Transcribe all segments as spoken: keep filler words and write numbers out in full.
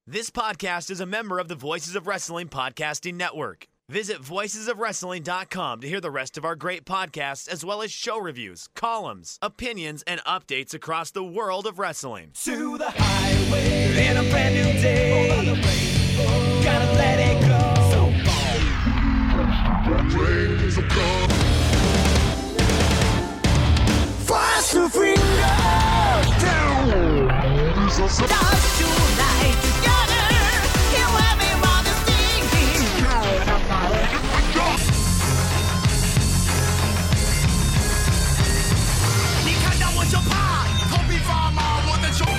This podcast is a member of the Voices of Wrestling Podcasting Network. Visit voices of wrestling dot com to hear the rest of our great podcasts, as well as show reviews, columns, opinions, and updates across the world of wrestling. To the highway in a brand new day. Over the rainbow, gotta let it go. So far. Fast to finger down. Dance tonight together. Here everyone is singing. 你看到我就怕，头皮发麻，我的手。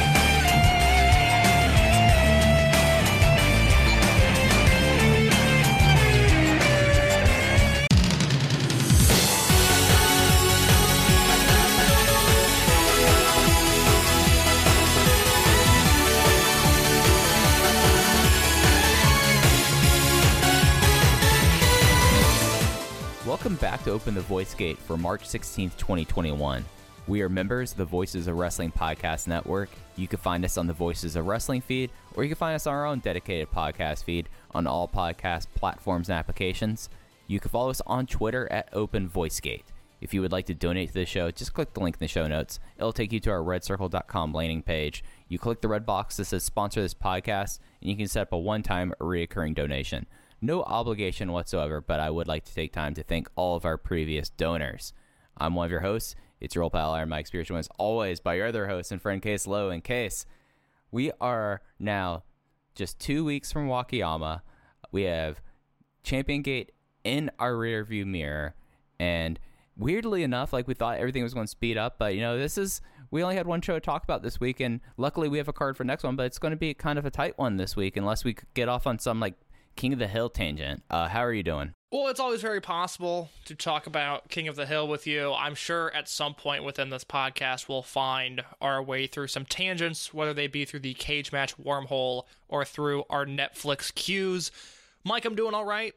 Welcome back to Open the Voice Gate for March sixteenth, twenty twenty-one. We are members of the Voices of Wrestling Podcast Network. You can find us on the Voices of Wrestling feed, or you can find us on our own dedicated podcast feed on all podcast platforms and applications. You can follow us on Twitter at Open Voice Gate. If you would like to donate to the show, just click the link in the show notes. It'll take you to our red circle dot com landing page. You click the red box that says sponsor this podcast, and you can set up a one-time recurring donation. No obligation whatsoever, but I would like to take time to thank all of our previous donors. I'm one of your hosts. It's your old pal, Iron Mike, spiritual as always, by your other host and friend, Case Lowe. And Case, we are now just two weeks from Wakayama. We have Champion Gate in our rear view mirror, and weirdly enough, like we thought everything was going to speed up, but you know, this is, we only had one show to talk about this week, and luckily we have a card for next one, but it's going to be kind of a tight one this week, unless we could get off on some like King of the Hill tangent. Uh, how are you doing? Well, it's always very possible to talk about King of the Hill with you. I'm sure at some point within this podcast we'll find our way through some tangents, whether they be through the cage match wormhole or through our Netflix queues. Mike, I'm doing all right.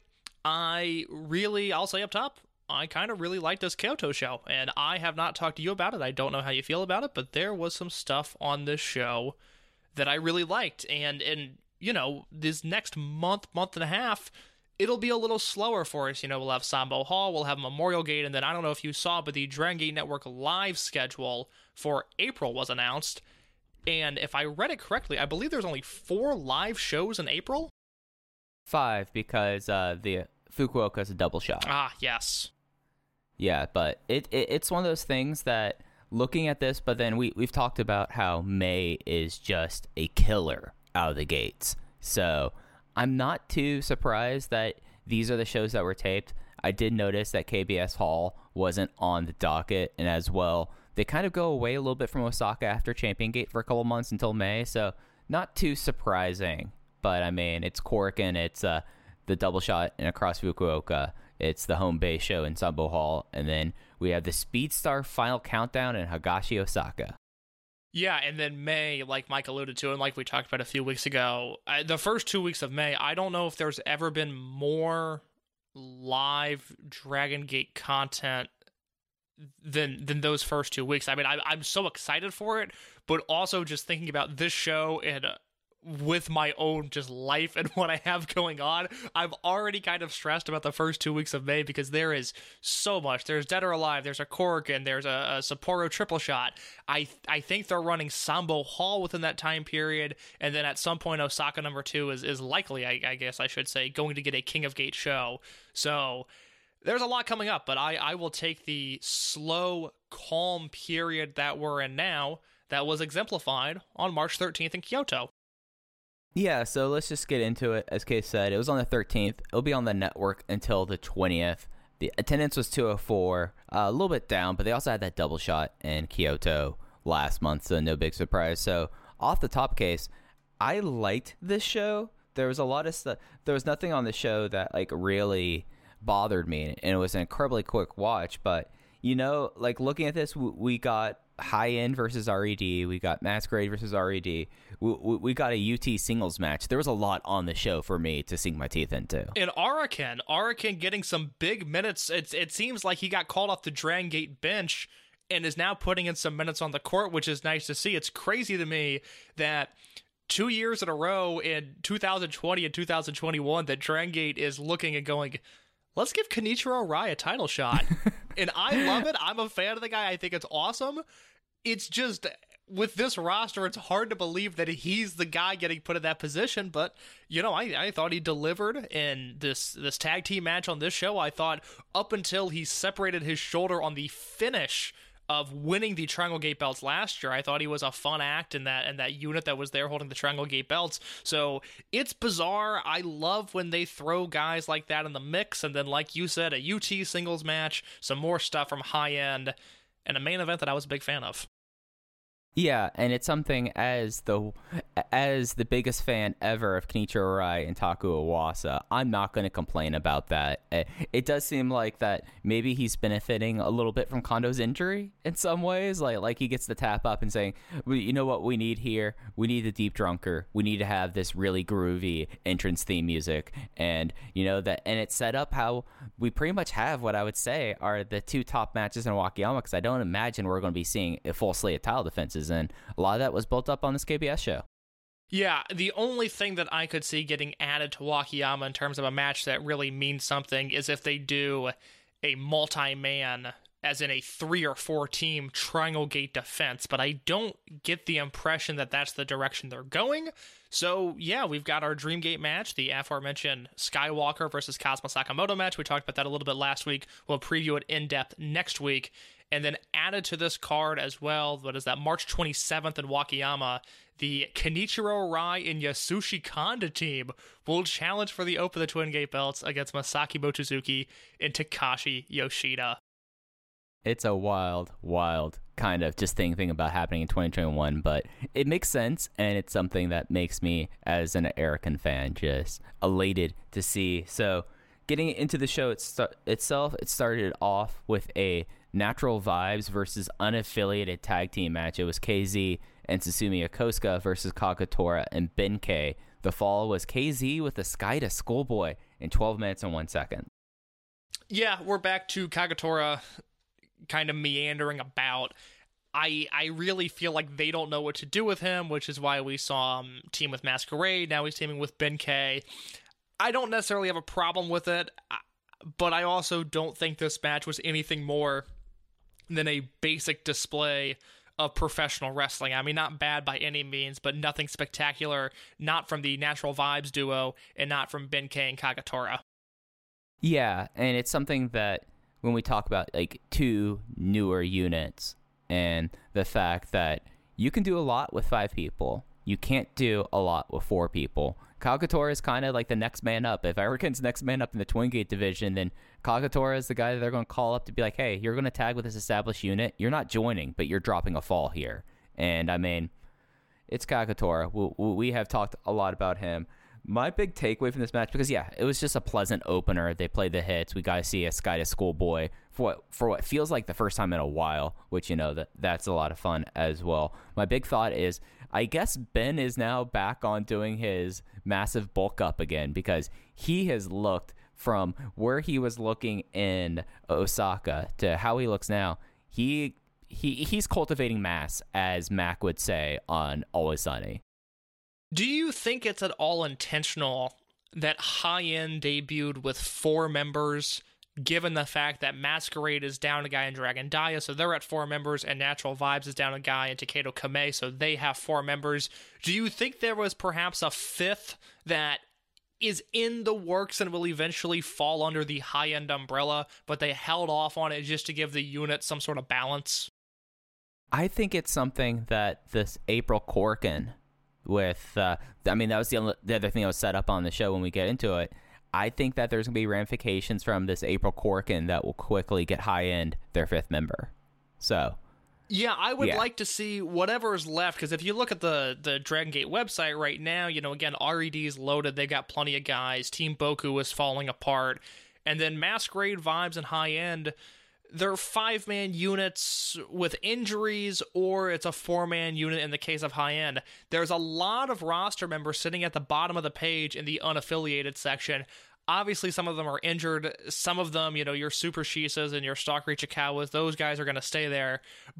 I really, I'll say up top, I kind of really like this Kyoto show, and I have not talked to you about it. I don't know how you feel about it, but there was some stuff on this show that I really liked, and and you know, this next month, month and a half, it'll be a little slower for us. You know, we'll have Sambo Hall, we'll have Memorial Gate, and then I don't know if you saw, but the Dragon Gate Network live schedule for April was announced. And if I read it correctly, I believe there's only four live shows in April? Five, because uh, the Fukuoka is a double shot. Ah, yes. Yeah, but it, it it's one of those things that, looking at this, but then we, we've talked about how May is just a killer out of the gates. So I'm not too surprised that these are the shows that were taped. I did notice that K B S Hall wasn't on the docket, and as well, they kind of go away a little bit from Osaka after Champion Gate for a couple months until May, so not too surprising. But I mean, it's Korakuen, it's uh, the double shot and across Fukuoka, it's the home base show in Sambo Hall, and then we have the Speedstar Final Countdown in Higashi, Osaka. Yeah, and then May, like Mike alluded to, and like we talked about a few weeks ago, I, the first two weeks of May, I don't know if there's ever been more live Dragon Gate content than than those first two weeks. I mean, I, I'm so excited for it, but also just thinking about this show and uh, with my own just life and what I have going on, I'm already kind of stressed about the first two weeks of May because there is so much. There's Dead or Alive, there's a Korakuen, there's a, a Sapporo triple shot. I I think they're running Sambo Hall within that time period, and then at some point Osaka number two is, is likely, I, I guess I should say, going to get a King of Gate show. So there's a lot coming up, but I, I will take the slow, calm period that we're in now that was exemplified on March thirteenth in Kyoto. Yeah, so let's just get into it. As Case said, it was on the thirteenth. It'll be on the network until the twentieth. The attendance was two oh four, uh, a little bit down, but they also had that double shot in Kyoto last month, so no big surprise. So off the top, Case, I liked this show. There was a lot of stuff. There was nothing on the show that like really bothered me, and it was an incredibly quick watch. But you know, like looking at this, we got High End versus R E D. We got Masquerade versus R E D. We, we, we got a U T singles match. There was a lot on the show for me to sink my teeth into. And Araken, Araken getting some big minutes. It, it seems like he got called off the Dragon Gate bench and is now putting in some minutes on the court, which is nice to see. It's crazy to me that two years in a row in two thousand twenty and two thousand twenty-one that Dragon Gate is looking and going, let's give Kenichiro Rai a title shot. And I love it. I'm a fan of the guy. I think it's awesome. It's just, with this roster, it's hard to believe that he's the guy getting put in that position. But, you know, I, I thought he delivered in this, this tag team match on this show. I thought up until he separated his shoulder on the finish of winning the Triangle Gate belts last year, I thought he was a fun act in that, in that unit that was there holding the Triangle Gate belts. So it's bizarre. I love when they throw guys like that in the mix. And then, like you said, a U T singles match, some more stuff from High End, and a main event that I was a big fan of. Yeah, and it's something as the as the biggest fan ever of Kenichiro Rai and Taku Iwasa, I'm not going to complain about that. It does seem like that maybe he's benefiting a little bit from Kondo's injury in some ways. Like like he gets the tap up and saying, you know what we need here? We need the Deep Drunker. We need to have this really groovy entrance theme music. And, you know, that and it's set up how we pretty much have what I would say are the two top matches in Wakayama, because I don't imagine we're going to be seeing a full slate of title defenses. And a lot of that was built up on this K B S show. Yeah, the only thing that I could see getting added to Wakayama in terms of a match that really means something is if they do a multi-man, as in a three or four team Triangle Gate defense, but I don't get the impression that that's the direction they're going. So yeah, we've got our Dream Gate match, the aforementioned Skywalker versus Kazuma Sakamoto match. We talked about that a little bit last week. We'll preview it in depth next week. And then added to this card as well, what is that, March twenty-seventh in Wakayama, the Kenichiro Rai and Yasushi Kanda team will challenge for the Open of the Twin Gate belts against Masaki Mochizuki and Takashi Yoshida. It's a wild, wild kind of just thing, thing about happening in twenty twenty-one, but it makes sense, and it's something that makes me, as an American fan, just elated to see. So getting into the show it's, itself, it started off with a Natural Vibes versus unaffiliated tag team match. It was K Z and Susumu Yokosuka versus Kagetora and Benkei. The fall was K Z with a Sky to Schoolboy in twelve minutes and one second. Yeah, we're back to Kagetora kind of meandering about. I I really feel like they don't know what to do with him, which is why we saw him team with Masquerade. Now he's teaming with Benkei. I don't necessarily have a problem with it, but I also don't think this match was anything more than a basic display of professional wrestling. I mean, not bad by any means, but nothing spectacular, not from the Natural Vibes duo, and not from Benkei and Kagetora. Yeah, and it's something that when we talk about like two newer units and the fact that you can do a lot with five people, you can't do a lot with four people. Kagetora is kind of like the next man up. If Erican's next man up in the Twin Gate division, then Kagetora is the guy that they're going to call up to be like, hey, you're going to tag with this established unit. You're not joining, but you're dropping a fall here. And I mean, it's Kagetora. We, we have talked a lot about him. My big takeaway from this match, because yeah, it was just a pleasant opener. They played the hits. We got to see a Sky to Schoolboy for what for what feels like the first time in a while, which, you know, that that's a lot of fun as well. My big thought is, I guess Ben is now back on doing his massive bulk up again, because he has looked from where he was looking in Osaka to how he looks now. He he he's cultivating mass, as Mac would say on Always Sunny. Do you think it's at all intentional that High End debuted with four members, given the fact that Masquerade is down a guy in Dragon Dia, so they're at four members, and Natural Vibes is down a guy in Takedo Kame, so they have four members? Do you think there was perhaps a fifth that is in the works and will eventually fall under the High End umbrella, but they held off on it just to give the unit some sort of balance? I think it's something that this April Corkin with, uh, I mean, that was the, only, the other thing that was set up on the show when we get into it. I think that there's going to be ramifications from this April Corkin that will quickly get High End their fifth member. So, yeah, I would yeah. like to see whatever is left, because if you look at the, the Dragon Gate website right now, you know, again, R E D's loaded, they've got plenty of guys, Team Boku is falling apart, and then Masquerade, Vibes, and High End, they're five-man units with injuries, or it's a four-man unit in the case of High End. There's a lot of roster members sitting at the bottom of the page in the unaffiliated section. Obviously, some of them are injured. Some of them, you know, your Super Shisas and your Stalker Ichikawas, those guys are going to stay there. But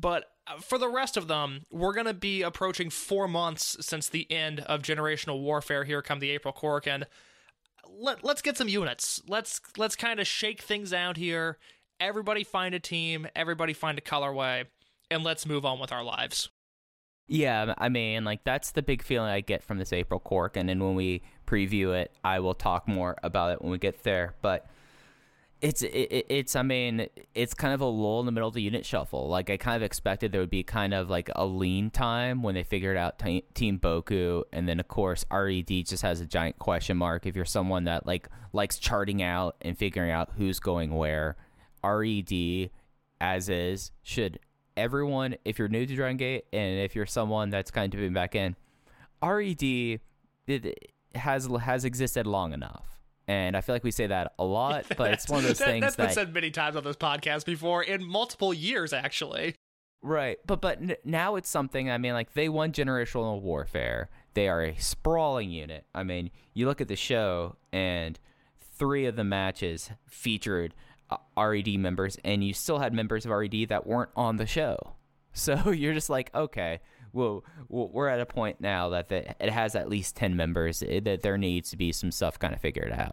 for the rest of them, we're going to be approaching four months since the end of Generational Warfare here come the April Cork, and let, let's get some units. Let's let's kind of shake things out here. Everybody find a team, everybody find a colorway, and let's move on with our lives. Yeah, I mean, like, that's the big feeling I get from this April Cork, and then when we preview it, I will talk more about it when we get there, but it's, it, it's, I mean, it's kind of a lull in the middle of the unit shuffle. Like, I kind of expected there would be kind of, like, a lean time when they figured out t- Team Boku, and then, of course, R E D just has a giant question mark. If you're someone that, like, likes charting out and figuring out who's going where, R E D, as is, should... Everyone, if you're new to Dragon Gate, and if you're someone that's kind of dipping back in, R E D it has has existed long enough, and I feel like we say that a lot, but it's one of those that, things that's that been said many times on this podcast before, in multiple years, actually. Right, but but n- now it's something. I mean, like, they won Generational Warfare. They are a sprawling unit. I mean, you look at the show, and three of the matches featured R E D members, and you still had members of R E D that weren't on the show. So you're just like, okay, well, we're at a point now that the, it has at least ten members, it, that there needs to be some stuff kind of figured out.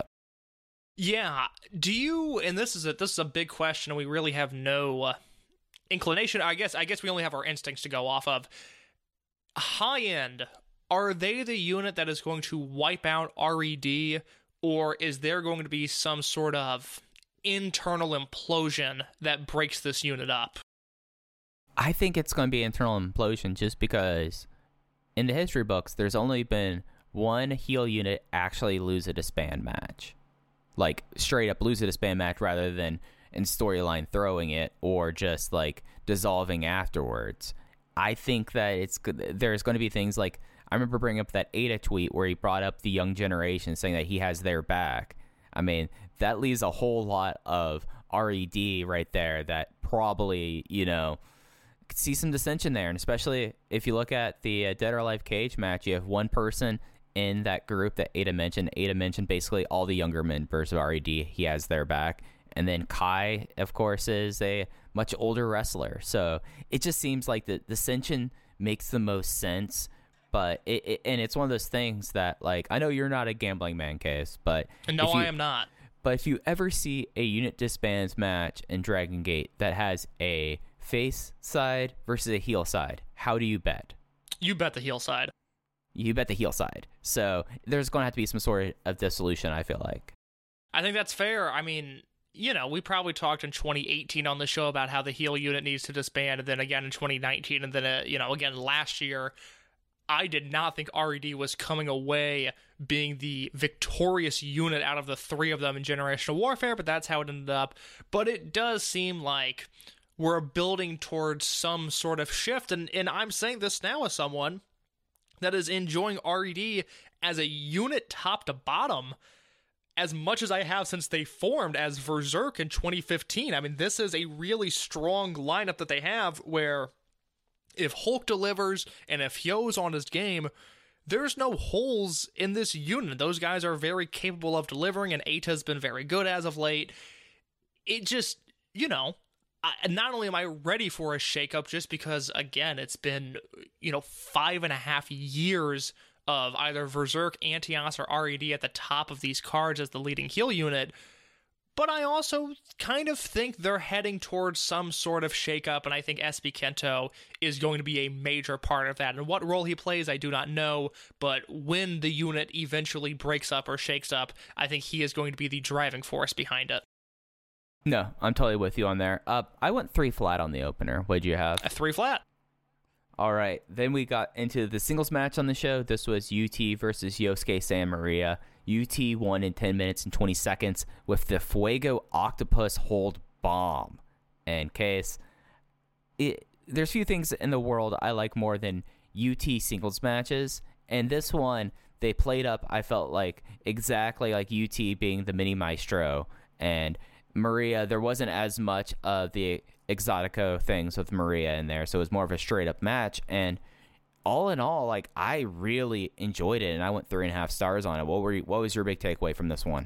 Yeah. Do you, and this is a, this is a big question, and we really have no uh, inclination. I guess, I guess we only have our instincts to go off of. High end, are they the unit that is going to wipe out R E D, or is there going to be some sort of internal implosion that breaks this unit up? I think it's going to be internal implosion just because in the history books, there's only been one heel unit actually lose a disband match. Like, straight up lose a disband match rather than in storyline throwing it or just, like, dissolving afterwards. I think that it's there's going to be things like, I remember bringing up that Ada tweet where he brought up the young generation saying that he has their back. I mean, that leaves a whole lot of R E D right there that probably, you know, could see some dissension there. And especially if you look at the uh, Dead or Alive Cage match, you have one person in that group that Ada mentioned. Ada mentioned basically all the younger members of R E D. He has their back. And then Kai, of course, is a much older wrestler. So it just seems like the dissension makes the most sense. But it, it and it's one of those things that, like, I know you're not a gambling man, Case, but no, you, I am not. But if you ever see a unit disbands match in Dragon Gate that has a face side versus a heel side, how do you bet? You bet the heel side. You bet the heel side. So there's going to have to be some sort of dissolution, I feel like. I think that's fair. I mean, you know, we probably talked in twenty eighteen on the show about how the heel unit needs to disband, and then again in twenty nineteen, and then, uh, you know, again last year. I did not think R E D was coming away being the victorious unit out of the three of them in Generational Warfare, but that's how it ended up. But it does seem like we're building towards some sort of shift, and, and I'm saying this now as someone that is enjoying R E D as a unit top to bottom as much as I have since they formed as Berserk in twenty fifteen. I mean, this is a really strong lineup that they have where if Hulk delivers and if Hyo's on his game, there's no holes in this unit. Those guys are very capable of delivering, and Eita's been very good as of late. It just, you know, I, not only am I ready for a shakeup just because, again, it's been, you know, five and a half years of either Berserk, Antios, or R E D at the top of these cards as the leading heel unit, but I also kind of think they're heading towards some sort of shakeup, and I think S B Kento is going to be a major part of that. And what role he plays, I do not know, but when the unit eventually breaks up or shakes up, I think he is going to be the driving force behind it. No, I'm totally with you on there. Uh, I went three flat on the opener. What'd you have? A three flat. All right, then we got into the singles match on the show. This was U T versus Yosuke Santa Maria. U T won in ten minutes and twenty seconds with the Fuego Octopus hold bomb. And Case, it, there's few things in the world I like more than U T singles matches. And this one, they played up, I felt like, exactly like U T being the mini maestro. And Maria, there wasn't as much of the Exotico things with Maria in there, so it was more of a straight up match. And all in all, like, I really enjoyed it, and I went three and a half stars on it. What were you, what was your big takeaway from this one?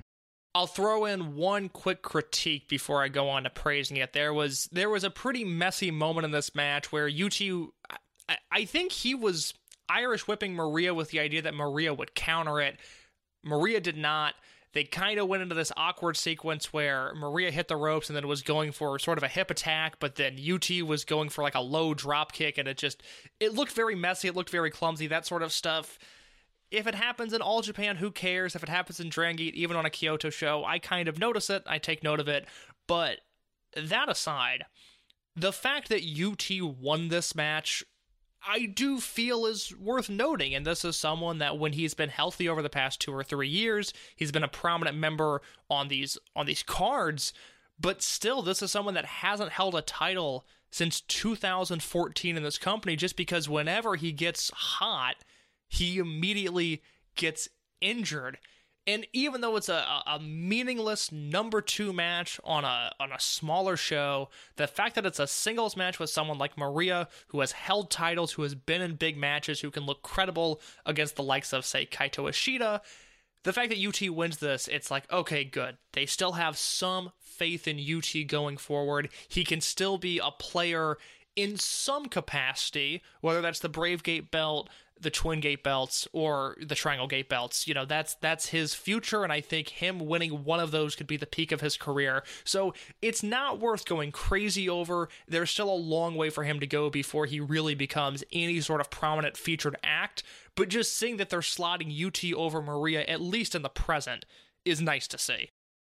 I'll throw in one quick critique before I go on to praising it. There was there was a pretty messy moment in this match where U T, I, I think he was Irish whipping Maria with the idea that Maria would counter it. Maria did not. They kind of went into this awkward sequence where Maria hit the ropes and then was going for sort of a hip attack, but then U T was going for like a low drop kick, and it just, it looked very messy, it looked very clumsy, that sort of stuff. If it happens in All Japan, who cares? If it happens in Dragon Gate, even on a Kyoto show, I kind of notice it, I take note of it. But that aside, the fact that U T won this match, I do feel is worth noting, and this is someone that when he's been healthy over the past two or three years, he's been a prominent member on these on these cards, but still, this is someone that hasn't held a title since two thousand fourteen in this company, just because whenever he gets hot, he immediately gets injured. And even though it's a, a meaningless number two match on a on a smaller show, the fact that it's a singles match with someone like Maria, who has held titles, who has been in big matches, who can look credible against the likes of, say, Kaito Ishida, the fact that U T wins this, it's like, okay, good. They still have some faith in U T going forward. He can still be a player in some capacity, whether that's the Brave Gate belt, the Twin Gate belts, or the Triangle Gate belts. You know, that's that's his future, and I think him winning one of those could be the peak of his career. So it's not worth going crazy over. There's still a long way for him to go before he really becomes any sort of prominent featured act, but just seeing that they're slotting U T over Maria, at least in the present, is nice to see.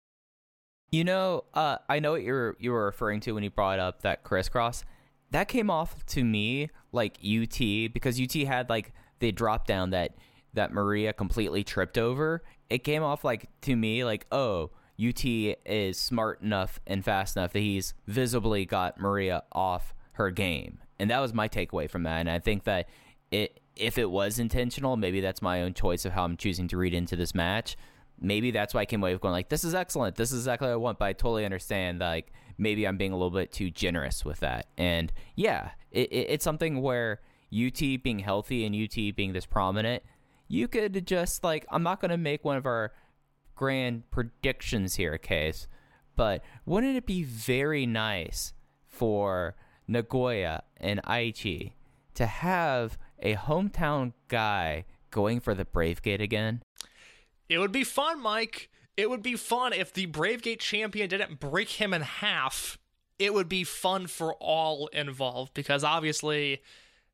You know, uh, I know what you're you were referring to when you brought up that crisscross. That came off to me like U T, because U T had like the drop down that that Maria completely tripped over. It came off like to me like, oh, U T is smart enough and fast enough that he's visibly got Maria off her game. And that was my takeaway from that. And I think that it if it was intentional, maybe that's my own choice of how I'm choosing to read into this match. Maybe that's why I came away with going like, this is excellent. This is exactly what I want. But I totally understand that, like, maybe I'm being a little bit too generous with that. And yeah, it, it, it's something where U T being healthy and U T being this prominent, you could just like, I'm not going to make one of our grand predictions here, Case, but wouldn't it be very nice for Nagoya and Aichi to have a hometown guy going for the Brave Gate again? It would be fun, Mike. It would be fun if the Brave Gate champion didn't break him in half. It would be fun for all involved, because obviously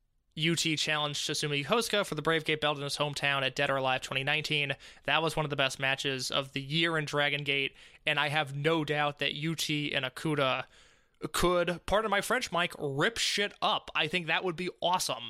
U T challenged Susumu Yokosuka for the Brave Gate belt in his hometown at Dead or Alive twenty nineteen. That was one of the best matches of the year in Dragon Gate, and I have no doubt that U T and Okuda could, pardon my French, Mike, rip shit up. I think that would be awesome.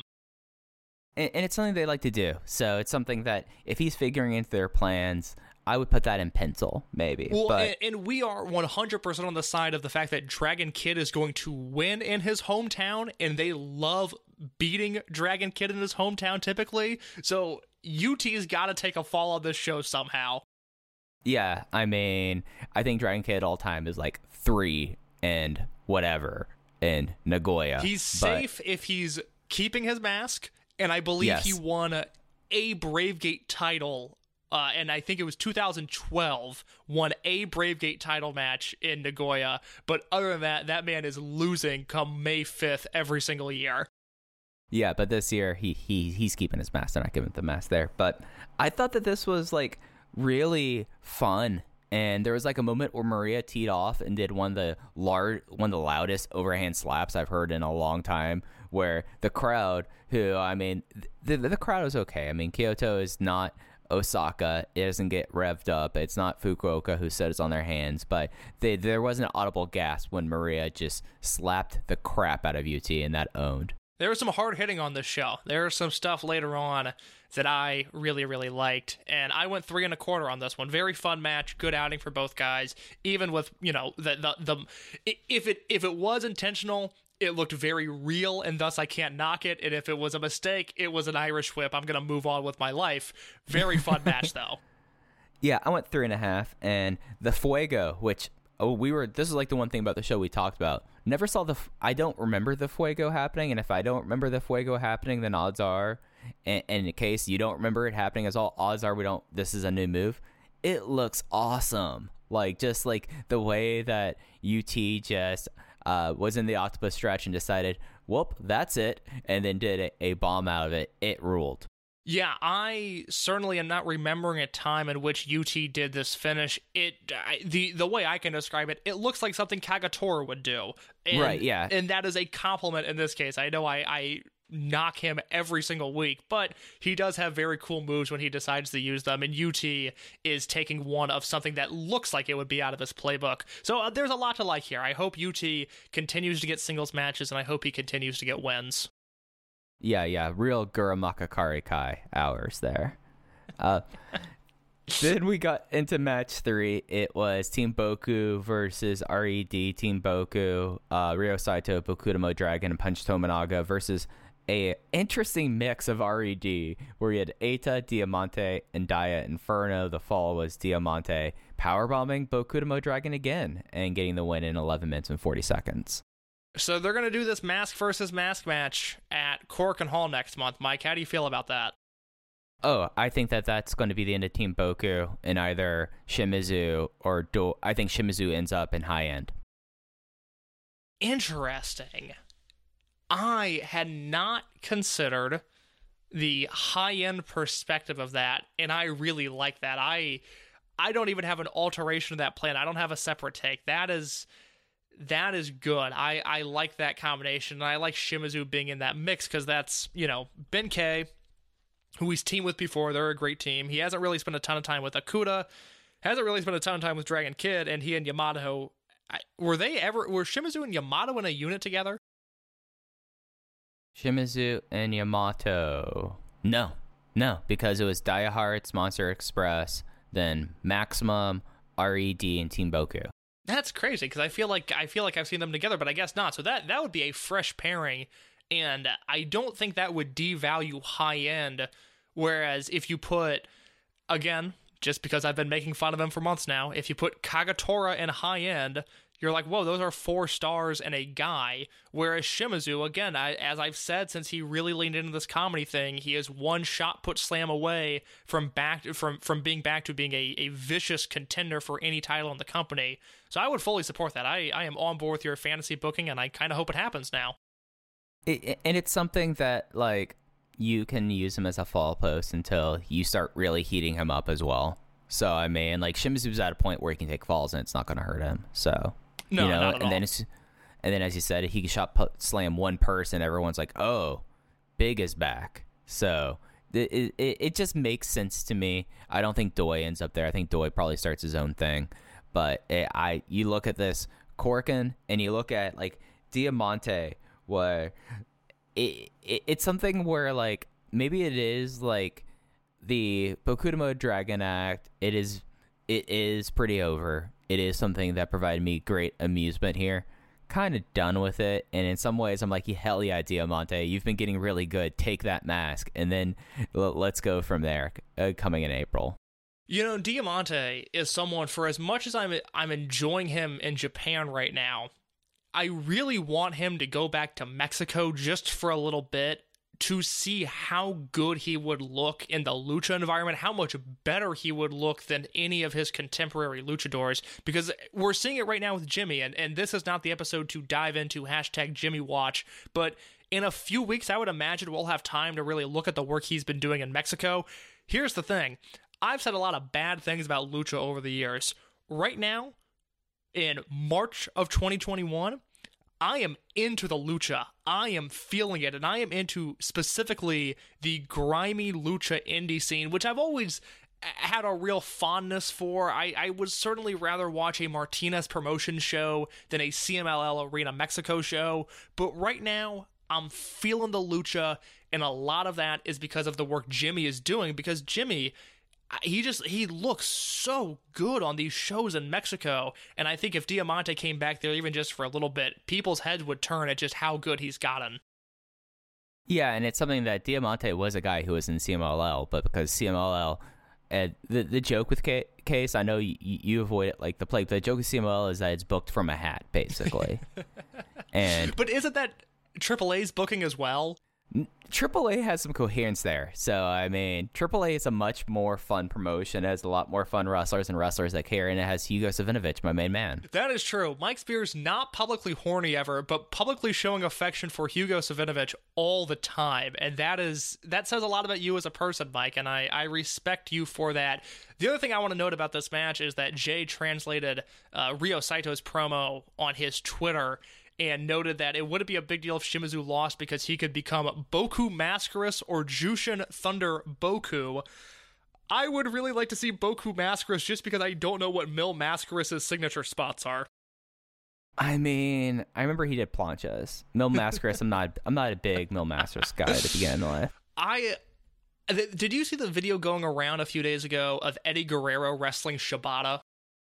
And, and it's something they like to do. So it's something that if he's figuring into their plans, I would put that in pencil, maybe. Well, but... and, and we are one hundred percent on the side of the fact that Dragon Kid is going to win in his hometown, and they love beating Dragon Kid in his hometown typically. So U T's got to take a fall on this show somehow. Yeah, I mean, I think Dragon Kid all time is like three and whatever in Nagoya. He's safe but... if he's keeping his mask, and I believe yes. he won a, a Brave Gate title. Uh, and I think it was two thousand twelve, won a Brave Gate title match in Nagoya. But other than that, that man is losing come May fifth every single year. Yeah, but this year, he, he he's keeping his mask. They're not giving the mask there. But I thought that this was, like, really fun. And there was, like, a moment where Maria teed off and did one of the lar- one of the loudest overhand slaps I've heard in a long time, where the crowd, who, I mean, the, the crowd was okay. I mean, Kyoto is not Osaka. It doesn't get revved up. It's not Fukuoka who sits on their hands, but they, there was an audible gasp when Maria just slapped the crap out of U T, and that owned. There was some hard hitting on this show. There was some stuff later on that I really, really liked, and I went three and a quarter on this one. Very fun match, good outing for both guys. Even with, you know, the the, the if it if it was intentional, it looked very real, and thus I can't knock it. And if it was a mistake, it was an Irish whip. I'm going to move on with my life. Very fun match, though. Yeah, I went three and a half. And the Fuego, which, oh, we were, this is like the one thing about the show we talked about. Never saw the, I don't remember the Fuego happening. And if I don't remember the Fuego happening, then odds are, and, and in case you don't remember it happening, as all odds are we don't, this is a new move. it looks awesome. Like, just like the way that U T just uh, was in the octopus stretch and decided, whoop, that's it, and then did a, a bomb out of it. It ruled. Yeah, I certainly am not remembering a time in which U T did this finish. It I, the the way I can describe it, it looks like something Kagetora would do. And, right, yeah. And that is a compliment in this case. I know I, I knock him every single week, but he does have very cool moves when he decides to use them, and U T is taking one of something that looks like it would be out of his playbook. So uh, there's a lot to like here. I hope U T continues to get singles matches, and I hope he continues to get wins. Yeah, yeah, real Guramaka Karikai hours there. Uh, then we got into match three. It was Team Boku versus R E D. Team Boku, uh, Ryo Saito, Bokudamo Dragon, and Punch Tominaga versus a interesting mix of R E D, where you had Eita, Diamante, and Dia Inferno. The fall was Diamante powerbombing Bokudamo Dragon again and getting the win in eleven minutes and forty seconds. So they're going to do this mask versus mask match at Korakuen Hall next month. Mike, how do you feel about that? Oh, I think that that's going to be the end of Team Boku in either Shimizu or Do. I think Shimizu ends up in high end. Interesting. I had not considered the high-end perspective of that, and I really like that. I I don't even have an alteration of that plan. I don't have a separate take. That is that is good. I, I like that combination, and I like Shimizu being in that mix because that's, you know, Benkei, who he's teamed with before. They're a great team. He hasn't really spent a ton of time with Akuda, hasn't really spent a ton of time with Dragon Kid, and he and Yamato, I, were they ever, were Shimizu and Yamato in a unit together? Shimizu and Yamato. No, no, because it was Dia Hearts, Monster Express, then Maximum, R E D, and Team Boku. That's crazy because I feel like I feel like I've seen them together, but I guess not. So that that would be a fresh pairing, and I don't think that would devalue high end. Whereas if you put, again, just because I've been making fun of him for months now, if you put Kagetora in high end, you're like, whoa, those are four stars and a guy. Whereas Shimizu, again, I, as I've said since he really leaned into this comedy thing, he is one shot put slam away from back from from being back to being a, a vicious contender for any title in the company. So I would fully support that. I, I am on board with your fantasy booking, and I kind of hope it happens now. It, and it's something that, like, you can use him as a fall post until you start really heating him up as well. So, I mean, like, Shimizu's at a point where he can take falls, and it's not going to hurt him. So... No, you know, not at and all. then it's, and then as you said, he can shot put, slam one person. Everyone's like, "Oh, Big is back." So it, it it just makes sense to me. I don't think Doi ends up there. I think Doi probably starts his own thing. But it, I you look at this Korakuen and you look at like Diamante, where it, it it's something where like maybe it is like the Bokudamo Dragon Act. It is it is pretty over. It is something that provided me great amusement here. Kind of done with it. And in some ways, I'm like, hell yeah, Diamante. You've been getting really good. Take that mask. And then l- let's go from there uh, coming in April. You know, Diamante is someone, for as much as I'm I'm enjoying him in Japan right now, I really want him to go back to Mexico just for a little bit to see how good he would look in the lucha environment, how much better he would look than any of his contemporary luchadors, because we're seeing it right now with Jimmy, and, and this is not the episode to dive into hashtag Jimmy Watch, but in a few weeks, I would imagine we'll have time to really look at the work he's been doing in Mexico. Here's the thing. I've said a lot of bad things about lucha over the years. Right now, in March of twenty twenty-one, I am into the lucha. I am feeling it, and I am into specifically the grimy lucha indie scene, which I've always had a real fondness for. I, I would certainly rather watch a Martinez promotion show than a C M L L Arena Mexico show, but right now, I'm feeling the lucha, and a lot of that is because of the work Jimmy is doing, because Jimmy... He just, he looks so good on these shows in Mexico, and I think if Diamante came back there even just for a little bit, people's heads would turn at just how good he's gotten. Yeah, and it's something that Diamante was a guy who was in C M L L, but because C M L L, uh, the the joke with K- Case, I know you, you avoid it like the plague, but the joke with C M L L is that it's booked from a hat, basically. and But isn't that Triple A's booking as well? Triple A has some coherence there. So, I mean, Triple A is a much more fun promotion. It has a lot more fun wrestlers and wrestlers that care, and it has Hugo Savinovich, my main man. That is true. Mike Spears not publicly horny ever, but publicly showing affection for Hugo Savinovich all the time. And that is that says a lot about you as a person, Mike, and I, I respect you for that. The other thing I want to note about this match is that Jay translated uh, Ryo Saito's promo on his Twitter and noted that it wouldn't be a big deal if Shimizu lost because he could become Boku Mascaris or Jushin Thunder Boku. I would really like to see Boku Mascaris just because I don't know what Mil Mascaris' signature spots are. I mean, I remember he did planchas. Mil Mascaris, I'm not I'm not a big Mil Mascaris guy to begin with. I... Th- did you see the video going around a few days ago of Eddie Guerrero wrestling Shibata?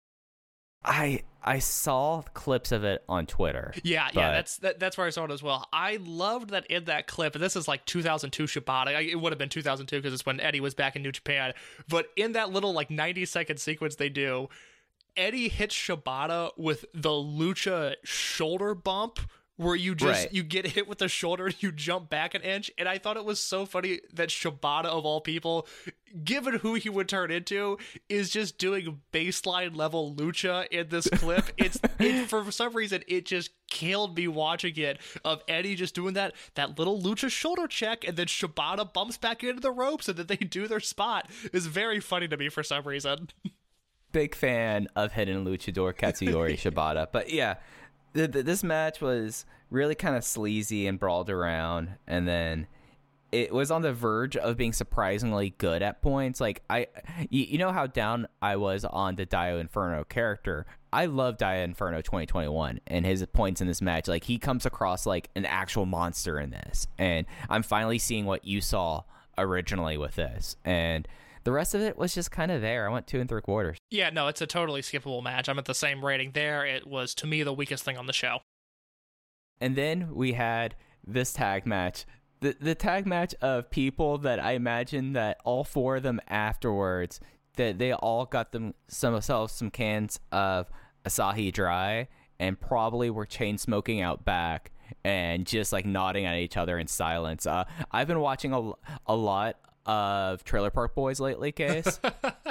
I I saw clips of it on Twitter. Yeah, but... yeah, that's that, that's where I saw it as well. I loved that in that clip, and this is like two thousand two Shibata. I, it would have been two thousand two because it's when Eddie was back in New Japan. But in that little like ninety second sequence they do, Eddie hits Shibata with the Lucha shoulder bump, where you just right. you get hit with the shoulder and you jump back an inch. And I thought it was so funny that Shibata, of all people, given who he would turn into, is just doing baseline level lucha in this clip. It's it, for some reason it just killed me watching it, of Eddie just doing that that little lucha shoulder check, and then Shibata bumps back into the ropes and then they do their spot. It's very funny to me for some reason. Big fan of hidden luchador Katsuyori Shibata, but yeah. The, the, this match was really kind of sleazy and brawled around, and then it was on the verge of being surprisingly good at points. Like, I, you, you know how down I was on the Dio Inferno character. I love Dio Inferno twenty twenty-one and his points in this match. Like, he comes across like an actual monster in this, and I'm finally seeing what you saw originally with this, and the rest of it was just kind of there. I went two and three quarters. Yeah, no, it's a totally skippable match. I'm at the same rating there. It was, to me, the weakest thing on the show. And then we had this tag match. The the tag match of people that I imagine that all four of them afterwards, that they all got them some themselves some cans of Asahi Dry and probably were chain smoking out back and just like nodding at each other in silence. Uh, I've been watching a, a lot of Trailer Park Boys lately, Case.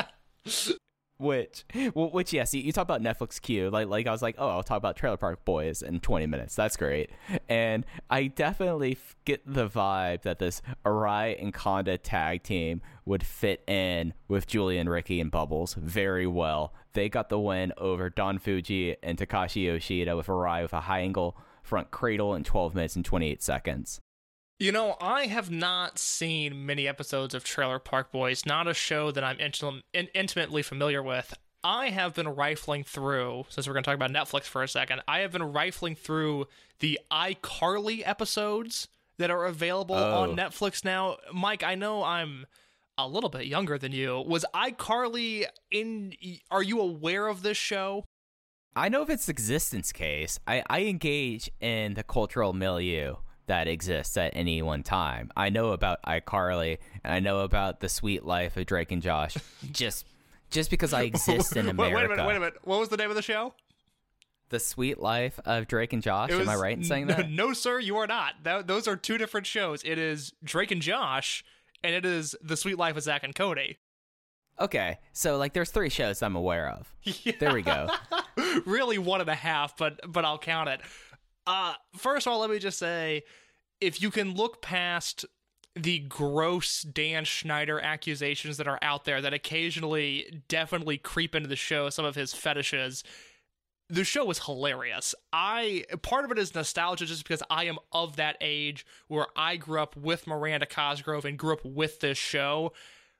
which, which yes, you, you talk about Netflix Q. Like, like I was like, oh, I'll talk about Trailer Park Boys in twenty minutes. That's great. And I definitely f- get the vibe that this Arai and Konda tag team would fit in with Julian, Ricky, and Bubbles very well. They got the win over Don Fuji and Takashi Yoshida with Arai with a high angle front cradle in twelve minutes and twenty-eight seconds. You know, I have not seen many episodes of Trailer Park Boys, not a show that I'm intim- in- intimately familiar with. I have been rifling through, since we're going to talk about Netflix for a second, I have been rifling through the iCarly episodes that are available oh. on Netflix now. Mike, I know I'm a little bit younger than you. Was iCarly in... Are you aware of this show? I know of its existence, Case. I, I engage in the cultural milieu that exists at any one time. I know about iCarly, and I know about The Sweet Life of Drake and Josh, just just because I exist in America. Wait a minute, wait a minute. What was the name of the show? The Sweet Life of Drake and Josh. Was, Am I right in saying that? No, sir, you are not. That, those are two different shows. It is Drake and Josh, and it is The Sweet Life of Zach and Cody. Okay, so like there's three shows I'm aware of. Yeah. There we go. Really one and a half, but but I'll count it. Uh, first of all, let me just say, if you can look past the gross Dan Schneider accusations that are out there that occasionally definitely creep into the show, some of his fetishes, the show was hilarious. I part of it is nostalgia just because I am of that age where I grew up with Miranda Cosgrove and grew up with this show.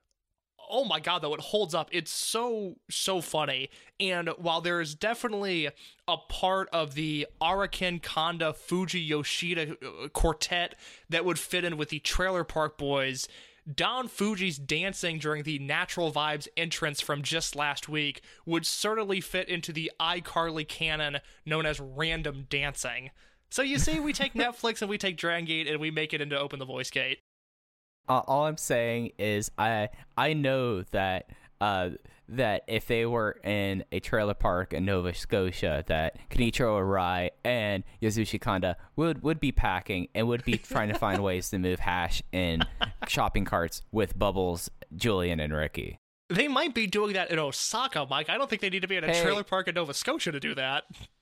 Oh my God, though, it holds up. It's so, so funny. And while there is definitely a part of the Araken, Konda, Fuji, Yoshida quartet that would fit in with the Trailer Park Boys, Don Fuji's dancing during the Natural Vibes entrance from just last week would certainly fit into the iCarly canon known as random dancing. So you see, we take Netflix and we take Dragon Gate and we make it into Open the Voice Gate. Uh, all I'm saying is I I know that uh, that if they were in a trailer park in Nova Scotia, that Kenichiro Arai and Yasushi Kanda would, would be packing and would be trying to find ways to move Hash in shopping carts with Bubbles, Julian, and Ricky. They might be doing that in Osaka, Mike. I don't think they need to be in a Hey. trailer park in Nova Scotia to do that.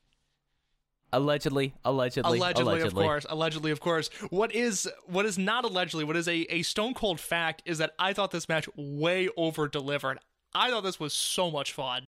Allegedly, allegedly, Allegedly, allegedly, of course. Allegedly, of course. What is what is not allegedly, what is a, a stone cold fact is that I thought this match way over delivered. I thought this was so much fun.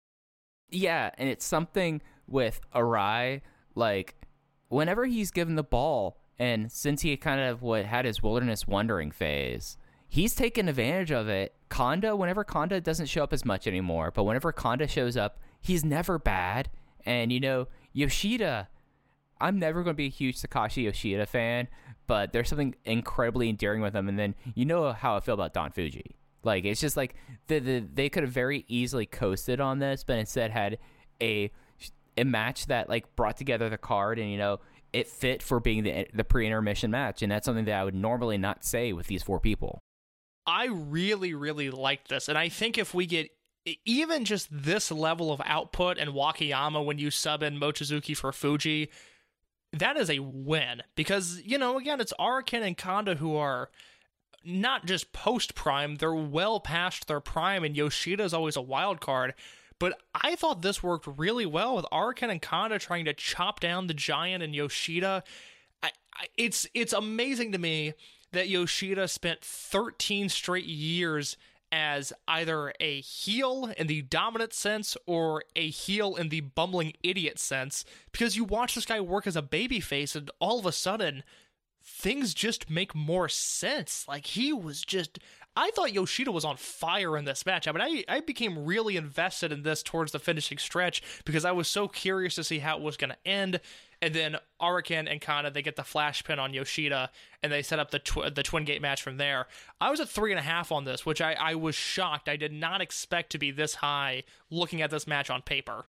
Yeah, and it's something with Arai, like, whenever he's given the ball, and since he kind of what had his wilderness wandering phase, he's taken advantage of it. Kanda, whenever Kanda doesn't show up as much anymore, but whenever Kanda shows up, he's never bad. And, you know, Yoshida, I'm never going to be a huge Takashi Yoshida fan, but there's something incredibly endearing with him. And then you know how I feel about Don Fuji. Like, it's just like the, the, they could have very easily coasted on this, but instead had a a match that, like, brought together the card and, you know, it fit for being the the pre-intermission match. And that's something that I would normally not say with these four people. I really, really liked this. And I think if we get even just this level of output and Wakayama when you sub in Mochizuki for Fuji, that is a win. Because, you know, again, it's Araken and Kanda who are not just post-prime, they're well past their prime, and Yoshida's always a wild card. But I thought this worked really well with Araken and Kanda trying to chop down the Giant and Yoshida. I, I, it's it's amazing to me that Yoshida spent thirteen straight years as either a heel in the dominant sense or a heel in the bumbling idiot sense, because you watch this guy work as a babyface and all of a sudden things just make more sense. Like, he was just... I thought Yoshida was on fire in this match. I mean, I, I became really invested in this towards the finishing stretch because I was so curious to see how it was going to end. And then Araken and Kanda, they get the flash pin on Yoshida, and they set up the tw- the Twin Gate match from there. I was at three and a half on this, which I, I was shocked. I did not expect to be this high looking at this match on paper.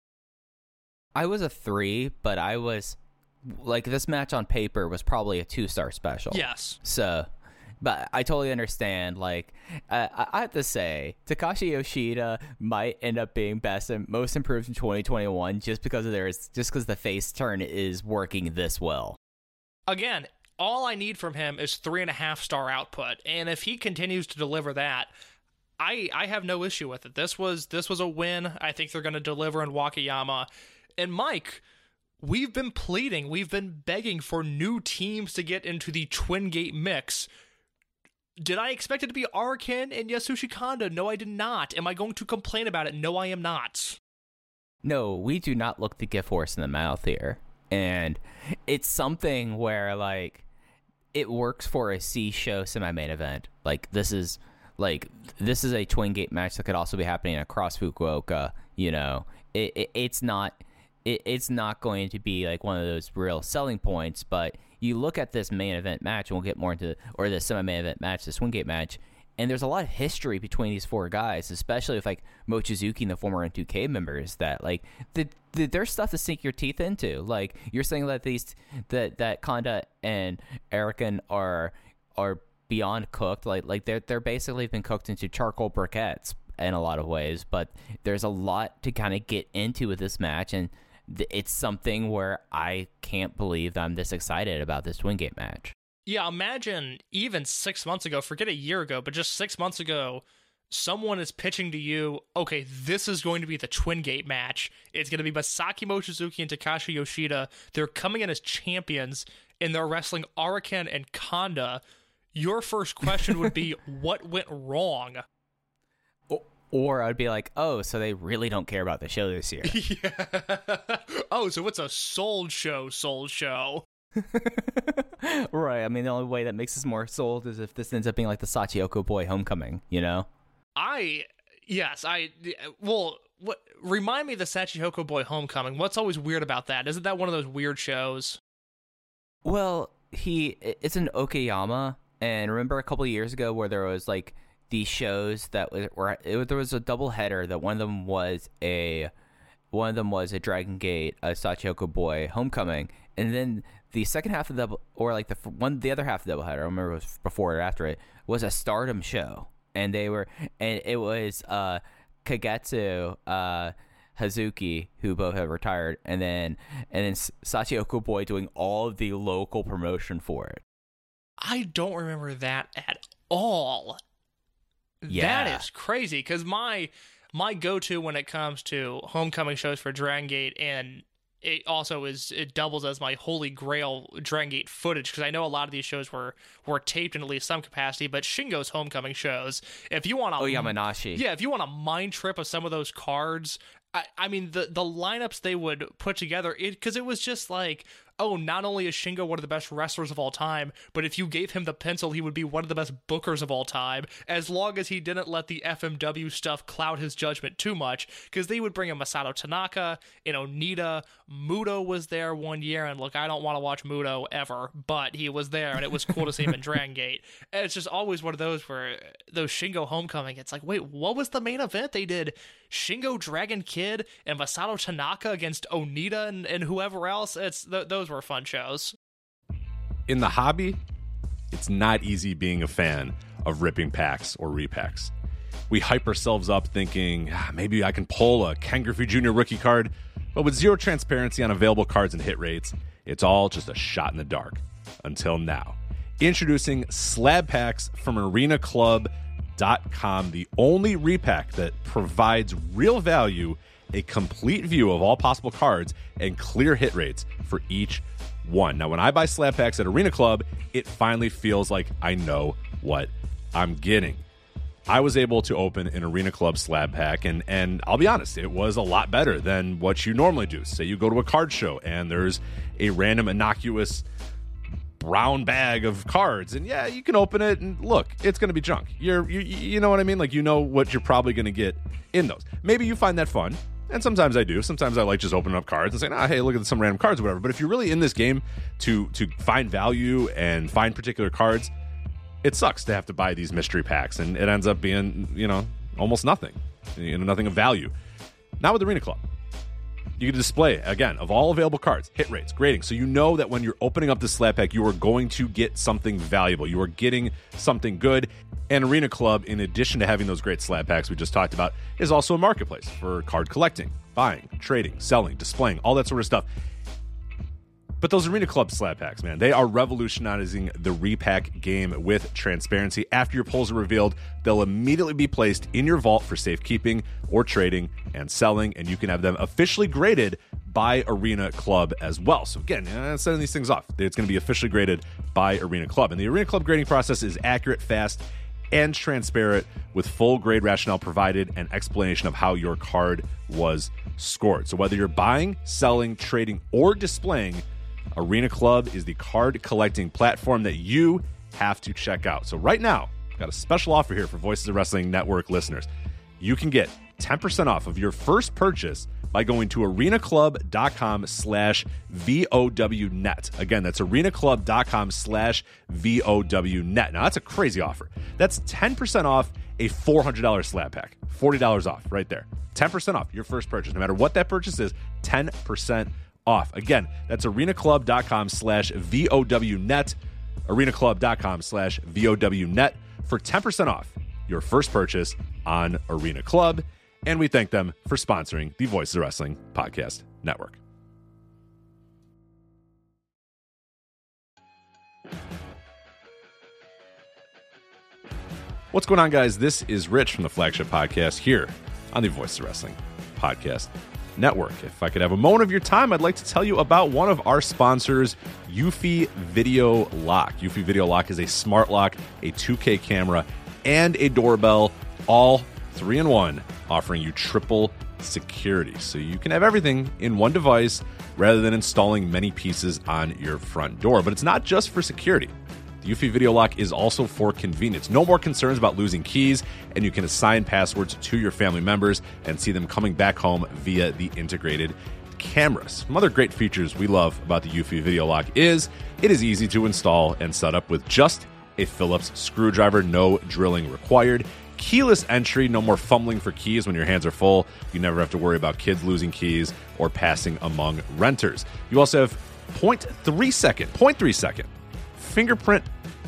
I was a three, but I was... Like, this match on paper was probably a two-star special. Yes. So... But I totally understand. Like, uh, I have to say, Takashi Yoshida might end up being best and most improved in twenty twenty-one just because of there's just because the face turn is working this well. Again, all I need from him is three and a half star output, and if he continues to deliver that, I I have no issue with it. This was this was a win. I think they're going to deliver in Wakayama. And Mike, we've been pleading, we've been begging for new teams to get into the Twin Gate mix. Did I expect it to be Araken and Yasushi Kanda? No, I did not. Am I going to complain about it? No, I am not. No, we do not look the gift horse in the mouth here. And it's something where, like, it works for a C-show semi-main event. Like, this is, like, this is a Twin Gate match that could also be happening across Fukuoka, you know. It, it It's not... It, it's not going to be like one of those real selling points, but you look at this main event match, and we'll get more into, or the semi-main event match, the Swing Gate match, and there's a lot of history between these four guys, especially with like Mochizuki and the former N two K members, that like the, the, there's stuff to sink your teeth into. Like, you're saying that these that that Kanda and Araken are are beyond cooked, like like they're they're basically been cooked into charcoal briquettes in a lot of ways, but there's a lot to kind of get into with this match, and it's something where I can't believe I'm this excited about this Twin Gate match. Yeah, imagine even six months ago, forget a year ago, but just six months ago, someone is pitching to you, okay, this is going to be the Twin Gate match. It's going to be Masaki Mochizuki and Takashi Yoshida. They're coming in as champions, and they're wrestling Araken and Kanda. Your first question would be, what went wrong? Or I'd be like, oh, so they really don't care about the show this year. Yeah. Oh, so it's a sold show, sold show. Right. I mean, the only way that makes this more sold is if this ends up being like the Sachiyoko Boy Homecoming, you know? I, yes, I, well, what, remind me of the Sachihoko Boy Homecoming. What's always weird about that? Isn't that one of those weird shows? Well, he, it's an Okayama, and remember a couple of years ago where there was like, these shows that were it, there was a double header that one of them was a one of them was a Dragon Gate, a Sachihoko Boy Homecoming, and then the second half of the or like the one the other half of the double header, I don't remember if it was before or after it, was a Stardom show, and they were, and it was uh, Kagetsu, uh, Hazuki, who both have retired, and then and then Sachioko Boy doing all of the local promotion for it. I don't remember that at all. Yeah. That is crazy, because my my go-to when it comes to homecoming shows for Dragon Gate, and it also is it doubles as my holy grail Dragon Gate footage, because I know a lot of these shows were were taped in at least some capacity, but Shingo's homecoming shows, if you want to Oh, Yamanashi. Yeah, if you want a mind trip of some of those cards, I, I mean, the, the lineups they would put together, it because it was just like, oh, not only is Shingo one of the best wrestlers of all time, but if you gave him the pencil, he would be one of the best bookers of all time, as long as he didn't let the F M W stuff cloud his judgment too much, because they would bring in Masato Tanaka, and Onita, Muto was there one year, and look, I don't want to watch Muto ever, but he was there, and it was cool to see him in Dragon Gate. And it's just always one of those where, those Shingo homecoming, it's like, wait, what was the main event? They did Shingo Dragon Kid and Masato Tanaka against Onita and, and whoever else. It's th- those were fun shows. In the hobby, it's not easy being a fan of ripping packs or repacks. We hype ourselves up thinking, ah, maybe I can pull a Ken Griffey Junior rookie card, but with zero transparency on available cards and hit rates, it's all just a shot in the dark. Until now. Introducing Slab Packs from Arena Club dot com, the only repack that provides real value, a complete view of all possible cards, and clear hit rates for each one. Now, when I buy slab packs at Arena Club, it finally feels like I know what I'm getting. I was able to open an Arena Club slab pack, and, and I'll be honest, it was a lot better than what you normally do. Say you go to a card show, and there's a random innocuous brown bag of cards, and yeah, you can open it and look, it's going to be junk. You're you, you know what I mean? Like, you know what you're probably going to get in those. Maybe you find that fun, and sometimes I do. Sometimes I like just opening up cards and saying, ah, hey, look at some random cards or whatever. But if you're really in this game to to find value and find particular cards, it sucks to have to buy these mystery packs, and it ends up being, you know, almost nothing, you know, nothing of value. Not with Arena Club. You can display, again, of all available cards, hit rates, grading, so you know that when you're opening up the slab pack, you are going to get something valuable. You are getting something good. And Arena Club, in addition to having those great slab packs we just talked about, is also a marketplace for card collecting, buying, trading, selling, displaying, all that sort of stuff. But those Arena Club slab packs, man, they are revolutionizing the repack game with transparency. After your pulls are revealed, they'll immediately be placed in your vault for safekeeping or trading and selling, and you can have them officially graded by Arena Club as well. So again, uh, sending these things off, it's going to be officially graded by Arena Club. And the Arena Club grading process is accurate, fast, and transparent, with full grade rationale provided and explanation of how your card was scored. So whether you're buying, selling, trading, or displaying, Arena Club is the card collecting platform that you have to check out. So right now, I've got a special offer here for Voices of Wrestling Network listeners. You can get ten percent off of your first purchase by going to arenaclub.com slash VOWnet. Again, that's arenaclub.com slash VOWnet. Now, that's a crazy offer. That's ten percent off a four hundred dollars slab pack. forty dollars off right there. ten percent off your first purchase. No matter what that purchase is, ten percent off. Again, that's arenaclub.com slash VOWnet. arenaclub.com slash VOWnet for ten percent off your first purchase on Arena Club. And we thank them for sponsoring the Voices of Wrestling Podcast Network. What's going on, guys? This is Rich from the Flagship Podcast here on the Voices of Wrestling Podcast Network. If I could have a moment of your time, I'd like to tell you about one of our sponsors, Eufy Video Lock. Eufy Video Lock is a smart lock, a two K camera, and a doorbell, all three in one, offering you triple security. So you can have everything in one device rather than installing many pieces on your front door. But it's not just for security. The Eufy Video Lock is also for convenience. No more concerns about losing keys, and you can assign passwords to your family members and see them coming back home via the integrated cameras. Some other great features we love about the Eufy Video Lock is it is easy to install and set up with just a Phillips screwdriver, no drilling required. Keyless entry, no more fumbling for keys when your hands are full. You never have to worry about kids losing keys or passing among renters. You also have zero point three second, zero point three second fingerprint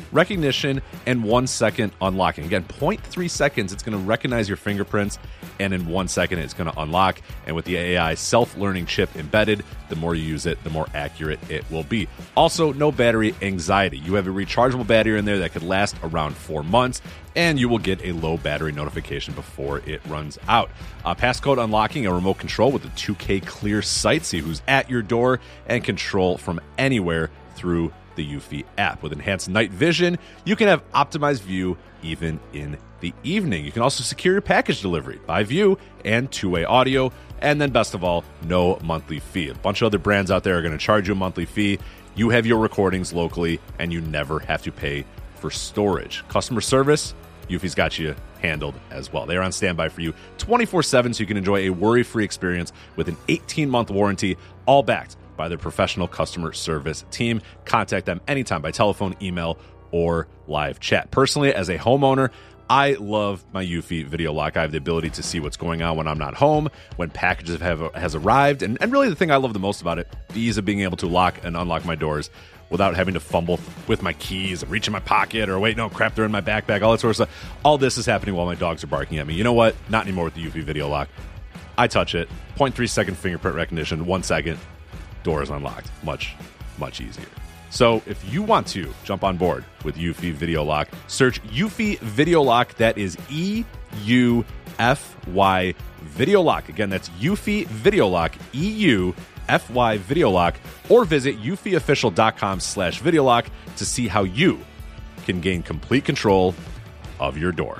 recognition, and one second unlocking. Again, zero point three seconds, it's going to recognize your fingerprints, and in one second, it's going to unlock. And with the A I self-learning chip embedded, the more you use it, the more accurate it will be. Also, no battery anxiety. You have a rechargeable battery in there that could last around four months, and you will get a low battery notification before it runs out. Uh, passcode unlocking, a remote control with a two K clear sight, see who's at your door, and control from anywhere through the Eufy app. With enhanced night vision, you can have optimized view even in the evening. You can also secure your package delivery by view and two-way audio. And then best of all, no monthly fee. A bunch of other brands out there are going to charge you a monthly fee. You have your recordings locally, and you never have to pay for storage. Customer service, Eufy's got you handled as well. They're on standby for you twenty-four seven, so you can enjoy a worry-free experience with an eighteen-month warranty, all backed by their professional customer service team. Contact them anytime by telephone, email, or live chat. Personally, as a homeowner, I love my Eufy Video Lock. I have the ability to see what's going on when I'm not home, when packages have has arrived, and, and really the thing I love the most about it, the ease of being able to lock and unlock my doors without having to fumble with my keys, reach in my pocket, or wait, no, crap, they're in my backpack, all that sort of stuff. All this is happening while my dogs are barking at me. You know what? Not anymore with the Eufy Video Lock. I touch it, zero point three second fingerprint recognition, one second, door is unlocked. Much, much easier. So if you want to jump on board with Eufy Video Lock, search Eufy Video Lock. That is E U F Y Video Lock. Again, that's Eufy Video Lock, E U F Y Video Lock, or visit eufyofficial.com slash video lock to see how you can gain complete control of your door.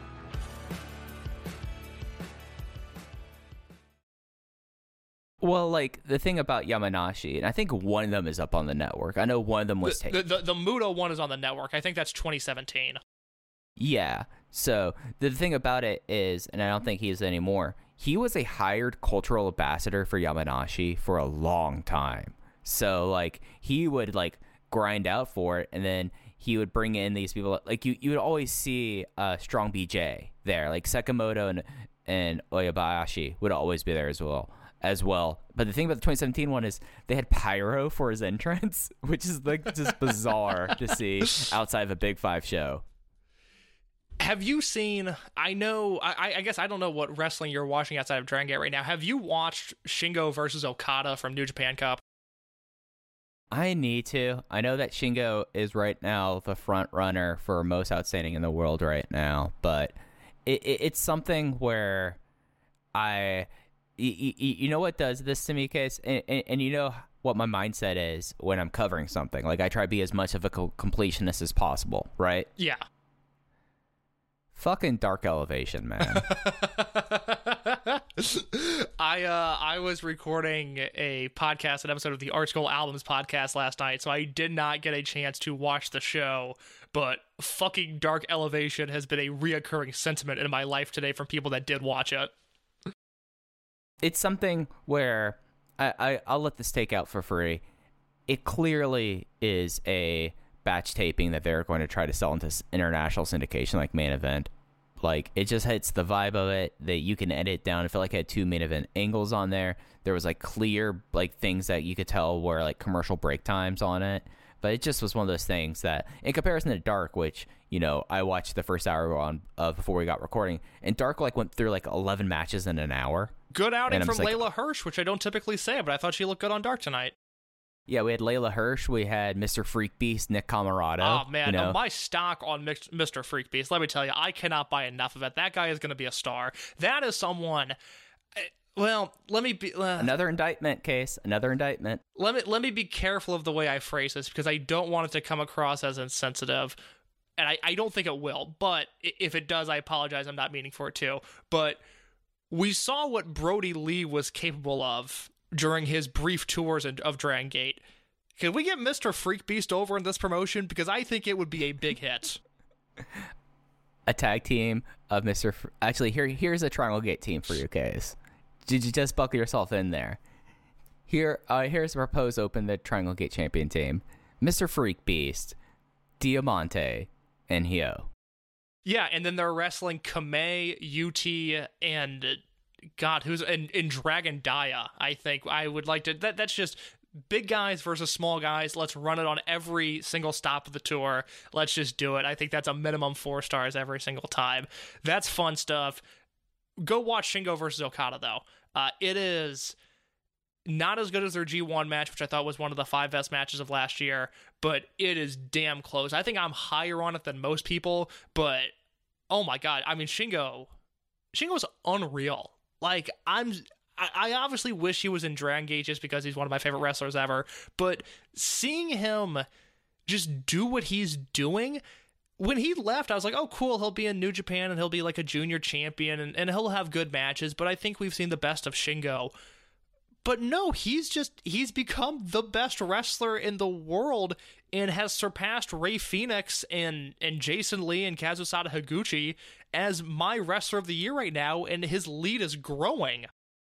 Well, like, the thing about Yamanashi, and I think one of them is up on the network. I know one of them was The, taken. the, the, the Muto one is on the network. I think that's twenty seventeen. Yeah. So the thing about it is, and I don't think he is anymore, he was a hired cultural ambassador for Yamanashi for a long time. So, like, he would, like, grind out for it, and then he would bring in these people. Like, you, you would always see uh, Strong B J there. Like, Sekimoto and, and Oyabayashi would always be there as well. as well. But the thing about the twenty seventeen one is they had pyro for his entrance, which is like just bizarre to see outside of a Big Five show. Have you seen, I know, I, I guess I don't know what wrestling you're watching outside of Dragon Gate right now. Have you watched Shingo versus Okada from New Japan Cup? I need to. I know that Shingo is right now the front runner for most outstanding in the world right now, but it, it, it's something where I, you, you know what does this to me, Case? And, and, and you know what my mindset is when I'm covering something. Like, I try to be as much of a completionist as possible, right? Yeah. Fucking Dark Elevation, man. I uh I was recording a podcast, an episode of the Art School Albums podcast last night, so I did not get a chance to watch the show, but fucking Dark Elevation has been a reoccurring sentiment in my life today from people that did watch it. It's something where I, I I'll let this take out for free. It clearly is a batch taping that they're going to try to sell into international syndication like Main Event. Like, it just hits the vibe of it that you can edit down. I feel like I had two Main Event angles on there. There was like clear like things that you could tell were like commercial break times on it. But it just was one of those things that, in comparison to Dark, which, you know, I watched the first hour on uh, before we got recording, and Dark like went through like eleven matches in an hour. Good outing from like, Layla Hirsch, which I don't typically say, but I thought she looked good on Dark tonight. Yeah, we had Layla Hirsch. We had Mister Freak Beast, Nick Camarado. Oh, man. You know. uh, my stock on Mister Freak Beast, let me tell you, I cannot buy enough of it. That guy is going to be a star. That is someone... Uh, well, let me be... Uh, Another indictment, Case. Another indictment. Let me, let me be careful of the way I phrase this, because I don't want it to come across as insensitive. And I, I don't think it will. But if it does, I apologize. I'm not meaning for it to. But we saw what Brody Lee was capable of during his brief tours of Dragon Gate. Can we get Mister Freak Beast over in this promotion? Because I think it would be a big hit. A tag team of Mister Fr- Actually, here here's a Triangle Gate team for you guys. Did you just buckle yourself in there? Here, uh, here's a proposed open the Triangle Gate champion team: Mister Freak Beast, Diamante, and Hyo. Yeah, and then they're wrestling Kamei, U T, and God, who's in, in Dragon Dia. I think I would like to. That that's just big guys versus small guys. Let's run it on every single stop of the tour. Let's just do it. I think that's a minimum four stars every single time. That's fun stuff. Go watch Shingo versus Okada, though. Uh, it is not as good as their G one match, which I thought was one of the five best matches of last year, but it is damn close. I think I'm higher on it than most people, but oh my God. I mean, Shingo, Shingo's unreal. Like, I'm... I obviously wish he was in Dragon Gate just because he's one of my favorite wrestlers ever, but seeing him just do what he's doing, when he left, I was like, oh, cool, he'll be in New Japan and he'll be like a junior champion and, and he'll have good matches, but I think we've seen the best of Shingo. But no, he's just, he's become the best wrestler in the world and has surpassed Rey Fenix and, and Jason Lee and Kazusada Higuchi as my wrestler of the year right now, and his lead is growing.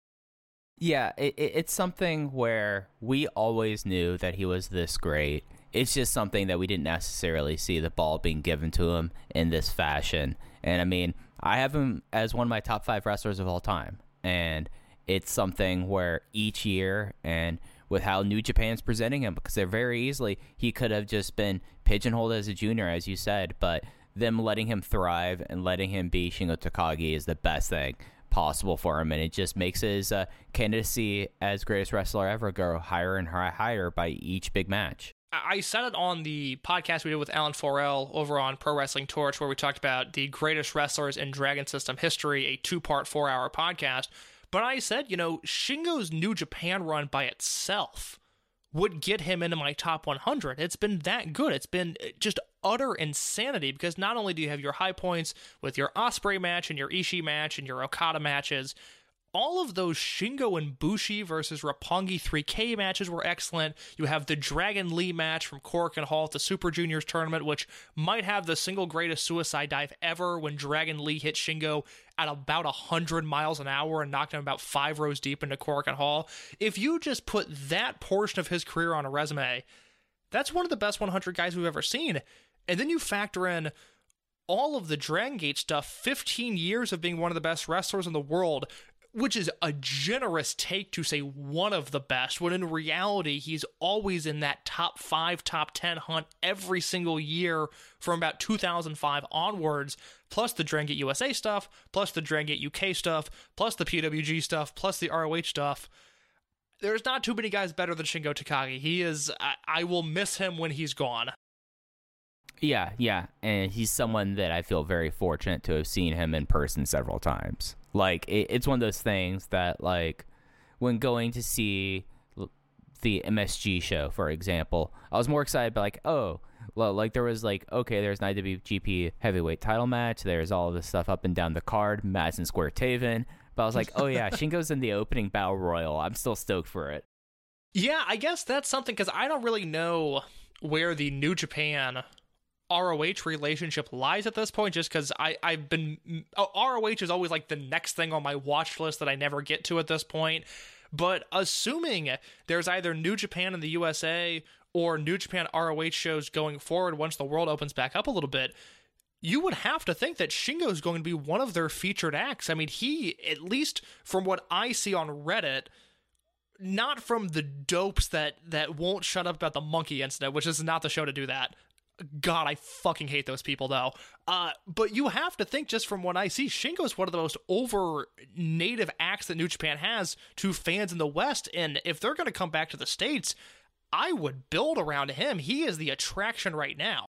Yeah, it, it, it's something where we always knew that he was this great. It's just something that we didn't necessarily see the ball being given to him in this fashion. And I mean, I have him as one of my top five wrestlers of all time. And it's something where each year, and with how New Japan's presenting him, because they're very easily, he could have just been pigeonholed as a junior, as you said, but them letting him thrive and letting him be Shingo Takagi is the best thing possible for him, and it just makes his uh, candidacy as greatest wrestler ever go higher and higher by each big match. I said it on the podcast we did with Alan Forel over on Pro Wrestling Torch, where we talked about the greatest wrestlers in Dragon System history, a two-part, four-hour podcast. But I said, you know, Shingo's New Japan run by itself would get him into my top one hundred. It's been that good. It's been just utter insanity, because not only do you have your high points with your Ospreay match and your Ishii match and your Okada matches, all of those Shingo and Bushi versus Roppongi three K matches were excellent. You have the Dragon Lee match from Korakuen Hall at the Super Juniors tournament, which might have the single greatest suicide dive ever, when Dragon Lee hit Shingo at about one hundred miles an hour and knocked him about five rows deep into Korakuen Hall. If you just put that portion of his career on a resume, that's one of the best one hundred guys we've ever seen. And then you factor in all of the Dragon Gate stuff, fifteen years of being one of the best wrestlers in the world, which is a generous take to say one of the best, when in reality, he's always in that top five, top ten hunt every single year from about two thousand five onwards, plus the Dragon Gate U S A stuff, plus the Dragon Gate U K stuff, plus the P W G stuff, plus the R O H stuff. There's not too many guys better than Shingo Takagi. He is, I, I will miss him when he's gone. Yeah, yeah, and he's someone that I feel very fortunate to have seen him in person several times. Like, it, it's one of those things that, like, when going to see the M S G show, for example, I was more excited, but like, oh, well, like, there was, like, okay, there's an I W G P heavyweight title match, there's all of this stuff up and down the card, Madison Square Taven, but I was like, oh yeah, Shingo's in the opening Battle Royal, I'm still stoked for it. Yeah, I guess that's something, because I don't really know where the New Japan R O H relationship lies at this point, just because I've been... R O H is always like the next thing on my watch list that I never get to at this point. But assuming there's either New Japan in the U S A or New Japan R O H shows going forward once the world opens back up a little bit, you would have to think that Shingo is going to be one of their featured acts. I mean, he, at least from what I see on Reddit, not from the dopes that, that won't shut up about the monkey incident, which is not the show to do that. God, I fucking hate those people, though. Uh, but you have to think, just from what I see, Shingo's one of the most over-native acts that New Japan has to fans in the West, and if they're going to come back to the States, I would build around him. He is the attraction right now.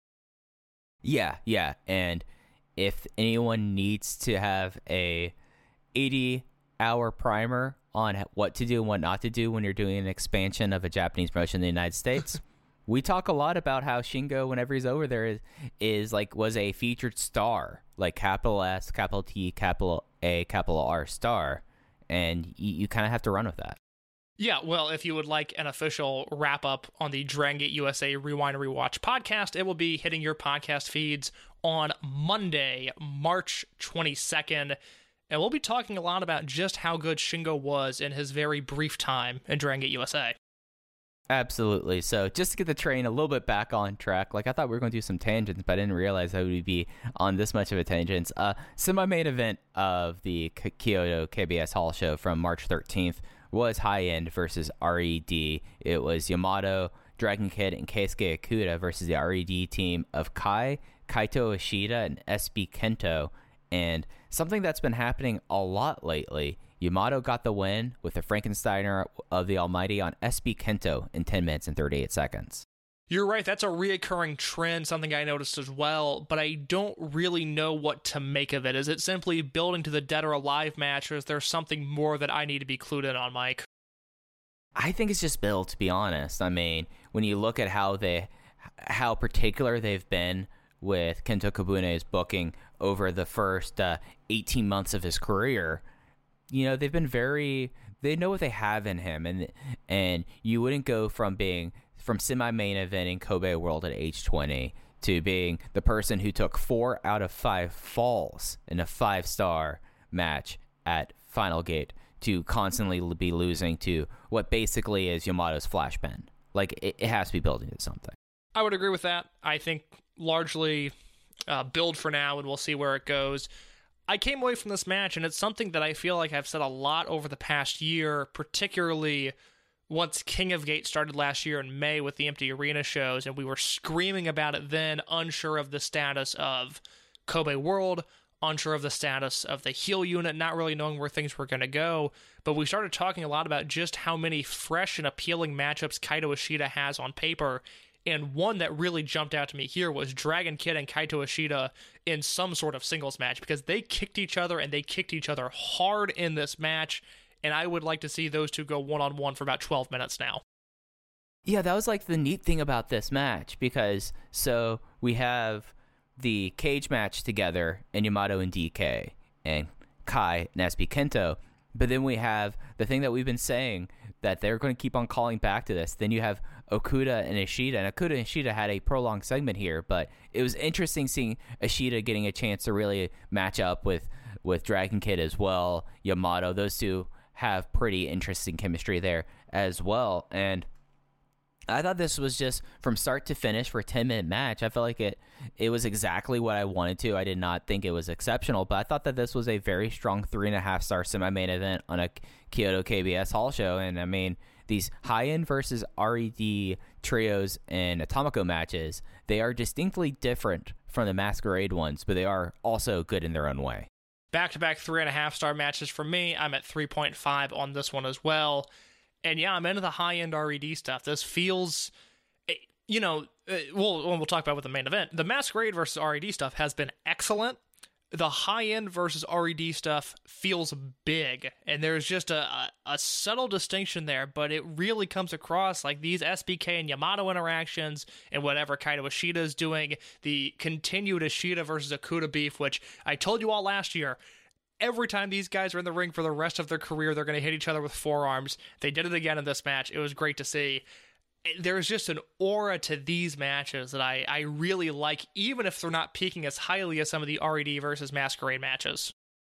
Yeah, yeah, and if anyone needs to have a eighty-hour primer on what to do and what not to do when you're doing an expansion of a Japanese promotion in the United States... We talk a lot about how Shingo, whenever he's over there, is, is like was a featured star, like capital S, capital T, capital A, capital R star, and you, you kind of have to run with that. Yeah, well, if you would like an official wrap-up on the Dragon Gate U S A Rewind and Rewatch podcast, it will be hitting your podcast feeds on Monday, March twenty-second, and we'll be talking a lot about just how good Shingo was in his very brief time in Dragon Gate U S A. Absolutely. So just to get the train a little bit back on track, like I thought we were going to do some tangents, but I didn't realize I would be on this much of a tangent. Uh, semi-main event of the K- Kyoto K B S Hall show from March thirteenth was High End versus R E D. It was Yamato, Dragon Kid, and Keisuke Okuda versus the R E D team of Kai, Kaito Ishida, and S B Kento. And something that's been happening a lot lately, Yamato got the win with the Frankensteiner of the Almighty on S B Kento in ten minutes and thirty-eight seconds. You're right, that's a reoccurring trend, something I noticed as well, but I don't really know what to make of it. Is it simply building to the Dead or Alive match, or is there something more that I need to be clued in on, Mike? I think it's just built, to be honest. I mean, when you look at how they, how particular they've been with Kento Kabune's booking over the first uh, eighteen months of his career, you know, they've been very, they know what they have in him, and and you wouldn't go from being, from semi-main eventing Kobe World at age twenty to being the person who took four out of five falls in a five-star match at Final Gate to constantly be losing to what basically is Yamato's flash pen. Like, it, it has to be building to something. I would agree with that. I think largely uh, build for now, and we'll see where it goes. I came away from this match, and it's something that I feel like I've said a lot over the past year, particularly once King of Gate started last year in May with the empty arena shows, and we were screaming about it then, unsure of the status of Kobe World, unsure of the status of the heel unit, not really knowing where things were going to go. But we started talking a lot about just how many fresh and appealing matchups Kaito Ishida has on paper. And one that really jumped out to me here was Dragon Kid and Kaito Ishida in some sort of singles match, because they kicked each other, and they kicked each other hard in this match. And I would like to see those two go one-on-one for about twelve minutes now. Yeah, that was like the neat thing about this match, because so we have the cage match together in Yamato and D K and Kai and S B Kento, but then we have the thing that we've been saying, that they're going to keep on calling back to this. Then you have Okuda and Ishida, and Okuda and Ishida had a prolonged segment here, but it was interesting seeing Ishida getting a chance to really match up with, with Dragon Kid as well. Yamato, those two have pretty interesting chemistry there as well, and I thought this was just from start to finish for a ten-minute match. I felt like it it was exactly what I wanted to. I did not think it was exceptional, but I thought that this was a very strong three and a half star semi-main event on a Kyoto K B S Hall show. And I mean, these high-end versus R E D trios and Atomico matches, they are distinctly different from the Masquerade ones, but they are also good in their own way. Back-to-back three and a half star matches for me. I'm at three point five on this one as well. And yeah, I'm into the high-end R E D stuff. This feels, you know, we'll, we'll talk about with the main event. The Masquerade versus R E D stuff has been excellent. The high-end versus R E D stuff feels big. And there's just a, a, a subtle distinction there, but it really comes across like these S B K and Yamato interactions and whatever Kaito Ishida is doing, the continued Ishida versus Okuda beef, which I told you all last year, every time these guys are in the ring for the rest of their career, they're going to hit each other with forearms. They did it again in this match. It was great to see. There's just an aura to these matches that I, I really like, even if they're not peaking as highly as some of the R E D versus Masquerade matches.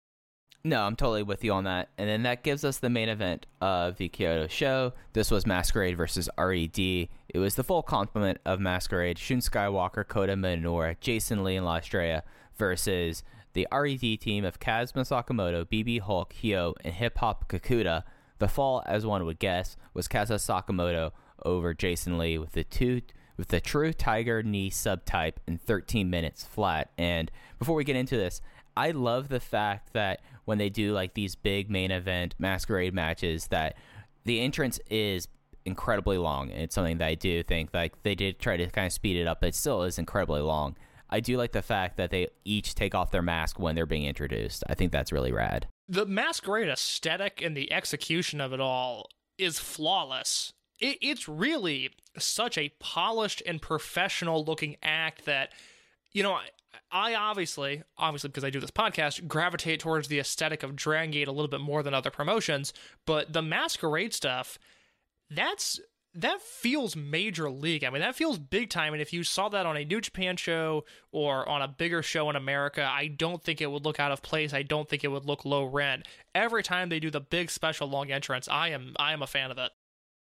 No, I'm totally with you on that. And then that gives us the main event of the Kyoto show. This was Masquerade versus R E D. It was the full complement of Masquerade, Shun Skywalker, Kota Minoura, Jason Lee, and La Estrella versus the R E D team of Kazuma Sakamoto, B B Hulk, Hyo, and Hip Hop Kakuta. The fall, as one would guess, was Kazuma Sakamoto over Jason Lee with the two with the true Tiger Knee subtype in thirteen minutes flat. And before we get into this, I love the fact that when they do like these big main event Masquerade matches, that the entrance is incredibly long. And it's something that I do think like they did try to kind of speed it up, but it still is incredibly long. I do like the fact that they each take off their mask when they're being introduced. I think that's really rad. The Masquerade aesthetic and the execution of it all is flawless. It, it's really such a polished and professional looking act that, you know, I, I obviously, obviously because I do this podcast, gravitate towards the aesthetic of Dragon Gate a little bit more than other promotions, but the Masquerade stuff, that's... that feels major league. I mean, that feels big time. And if you saw that on a New Japan show or on a bigger show in America, I don't think it would look out of place. I don't think it would look low rent. Every time they do the big special long entrance, I am I am a fan of it.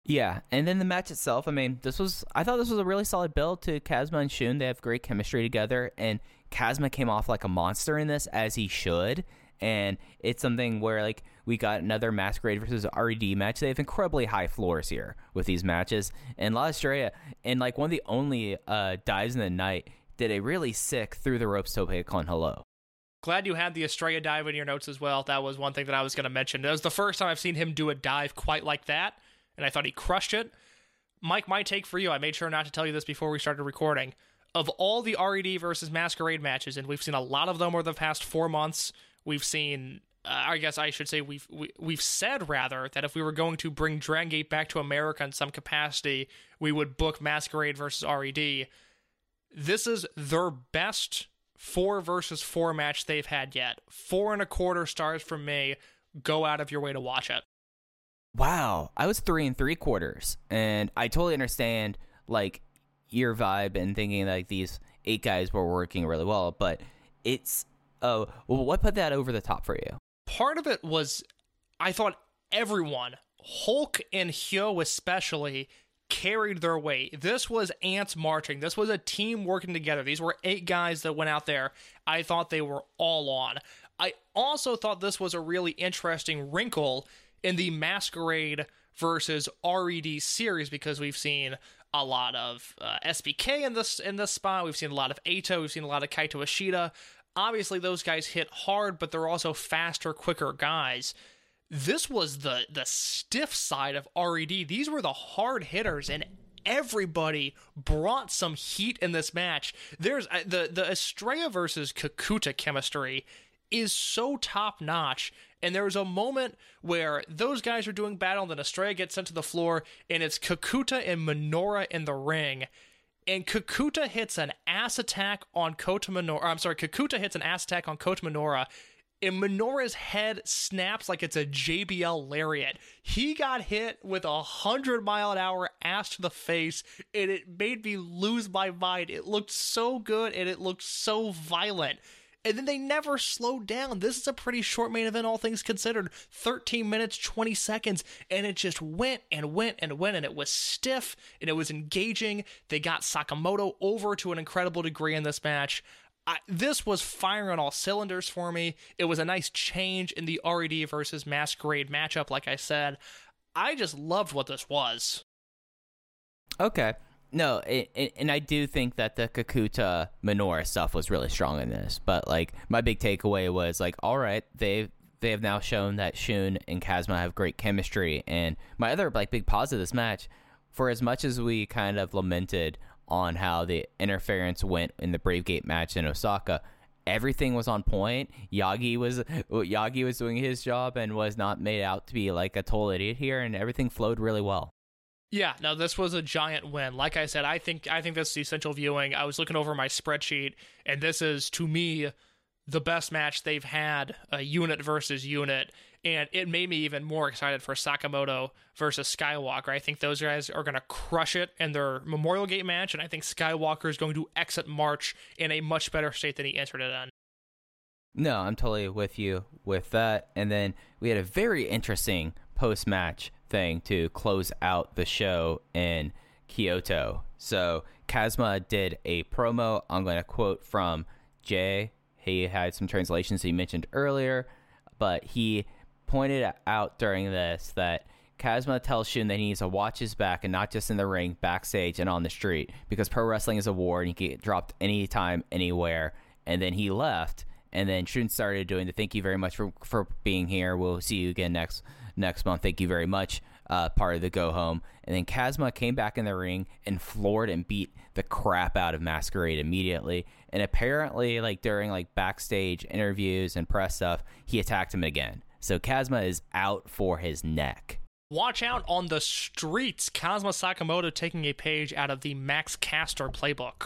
Yeah, and then the match itself, I mean, this was, I thought this was a really solid build to Kazma and Shun. They have great chemistry together, and Kazma came off like a monster in this, as he should, and it's something where, like, we got another Masquerade versus R E D match. They have incredibly high floors here with these matches, and La Estrella, in, like, one of the only uh, dives in the night, did a really sick through-the-ropes tope con hello. Glad you had the Estrella dive in your notes as well. That was one thing that I was going to mention. That was the first time I've seen him do a dive quite like that, and I thought he crushed it. Mike, my take for you, I made sure not to tell you this before we started recording. Of all the R E D versus Masquerade matches, and we've seen a lot of them over the past four months, we've seen, uh, I guess I should say, we've we, we've said, rather, that if we were going to bring Dragon Gate back to America in some capacity, we would book Masquerade versus R E D. This is their best four versus four match they've had yet. Four and a quarter stars from me. Go out of your way to watch it. Wow, I was three and three quarters, and I totally understand, like, your vibe and thinking, like, these eight guys were working really well, but it's, oh, uh, well, what put that over the top for you? Part of it was, I thought everyone, Hulk and Hyo especially, carried their weight. This was ants marching. This was a team working together. These were eight guys that went out there. I thought they were all on. I also thought this was a really interesting wrinkle in the Masquerade versus R E D series, because we've seen a lot of uh, S B K in this in this spot. We've seen a lot of Eito. We've seen a lot of Kaito Ishida. Obviously, those guys hit hard, but they're also faster, quicker guys. This was the the stiff side of R E D. These were the hard hitters, and everybody brought some heat in this match. There's uh, the the Estrella versus Kakuta chemistry is so top notch. And there was a moment where those guys are doing battle, and then Estrella gets sent to the floor, and it's Kakuta and Minoura in the ring. And Kakuta hits an ass attack on Kota Minoura. I'm sorry, Kakuta hits an ass attack on Kota Minoura, and Minoura's head snaps like it's a J B L lariat. He got hit with a hundred mile an hour ass to the face, and it made me lose my mind. It looked so good, and it looked so violent. And then they never slowed down. This is a pretty short main event, all things considered. thirteen minutes, twenty seconds, and it just went and went and went, and it was stiff, and it was engaging. They got Sakamoto over to an incredible degree in this match. I, this was firing on all cylinders for me. It was a nice change in the R E D versus Masquerade matchup, like I said. I just loved what this was. Okay. No, it, it, and I do think that the Kakuta Minoura stuff was really strong in this, but, like, my big takeaway was, like, all right, they they have now shown that Shun and Kazma have great chemistry, and my other, like, big positive this match, for as much as we kind of lamented on how the interference went in the Brave Gate match in Osaka, everything was on point. Yagi was Yagi was doing his job and was not made out to be like a total idiot here, and everything flowed really well. Yeah, no, this was a giant win. Like I said, I think I think this is essential viewing. I was looking over my spreadsheet, and this is, to me, the best match they've had, uh, unit versus unit, and it made me even more excited for Sakamoto versus Skywalker. I think those guys are going to crush it in their Memorial Gate match, and I think Skywalker is going to exit March in a much better state than he entered it in. No, I'm totally with you with that. And then we had a very interesting post-match thing to close out the show in Kyoto. So Kazma did a promo. I'm going to quote from Jay. He had some translations he mentioned earlier, but he pointed out during this that Kazma tells Shun that he needs to watch his back, and not just in the ring, backstage, and on the street, because pro wrestling is a war and you can get dropped anytime, anywhere. And then he left, and then Shun started doing the thank you very much for, for being here. We'll see you again next next month. Thank you very much. Uh, part of the go home. And then Kazma came back in the ring and floored and beat the crap out of Masquerade immediately. And apparently, like, during like backstage interviews and press stuff, he attacked him again. So Kazma is out for his neck. Watch out on the streets. Kazma Sakamoto taking a page out of the Max Caster playbook.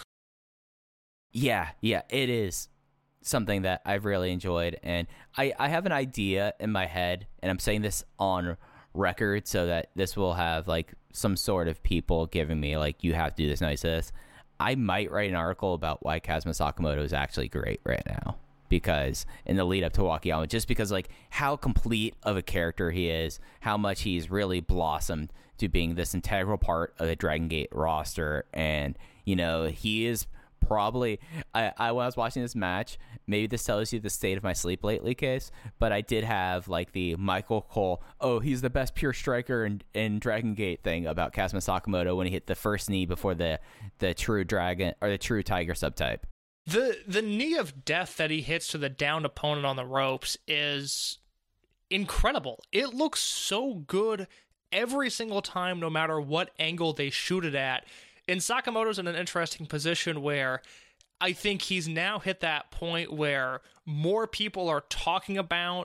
Yeah, yeah, it is something that I've really enjoyed. And I, I have an idea in my head, and I'm saying this on record so that this will have like some sort of people giving me like, you have to do this, nice this. I might write an article about why Kazma Sakamoto is actually great right now, because in the lead up to Wakayama, just because like how complete of a character he is, how much he's really blossomed to being this integral part of the Dragon Gate roster. And, you know, he is probably, I, I when I was watching this match, maybe this tells you the state of my sleep lately case, but I did have like the Michael Cole, oh, he's the best pure striker in, in Dragon Gate thing about Kazuma Sakamoto when he hit the first knee before the, the true dragon or the true tiger subtype. The the knee of death that he hits to the downed opponent on the ropes is incredible. It looks so good every single time, no matter what angle they shoot it at. And Sakamoto's in an interesting position where I think he's now hit that point where more people are talking about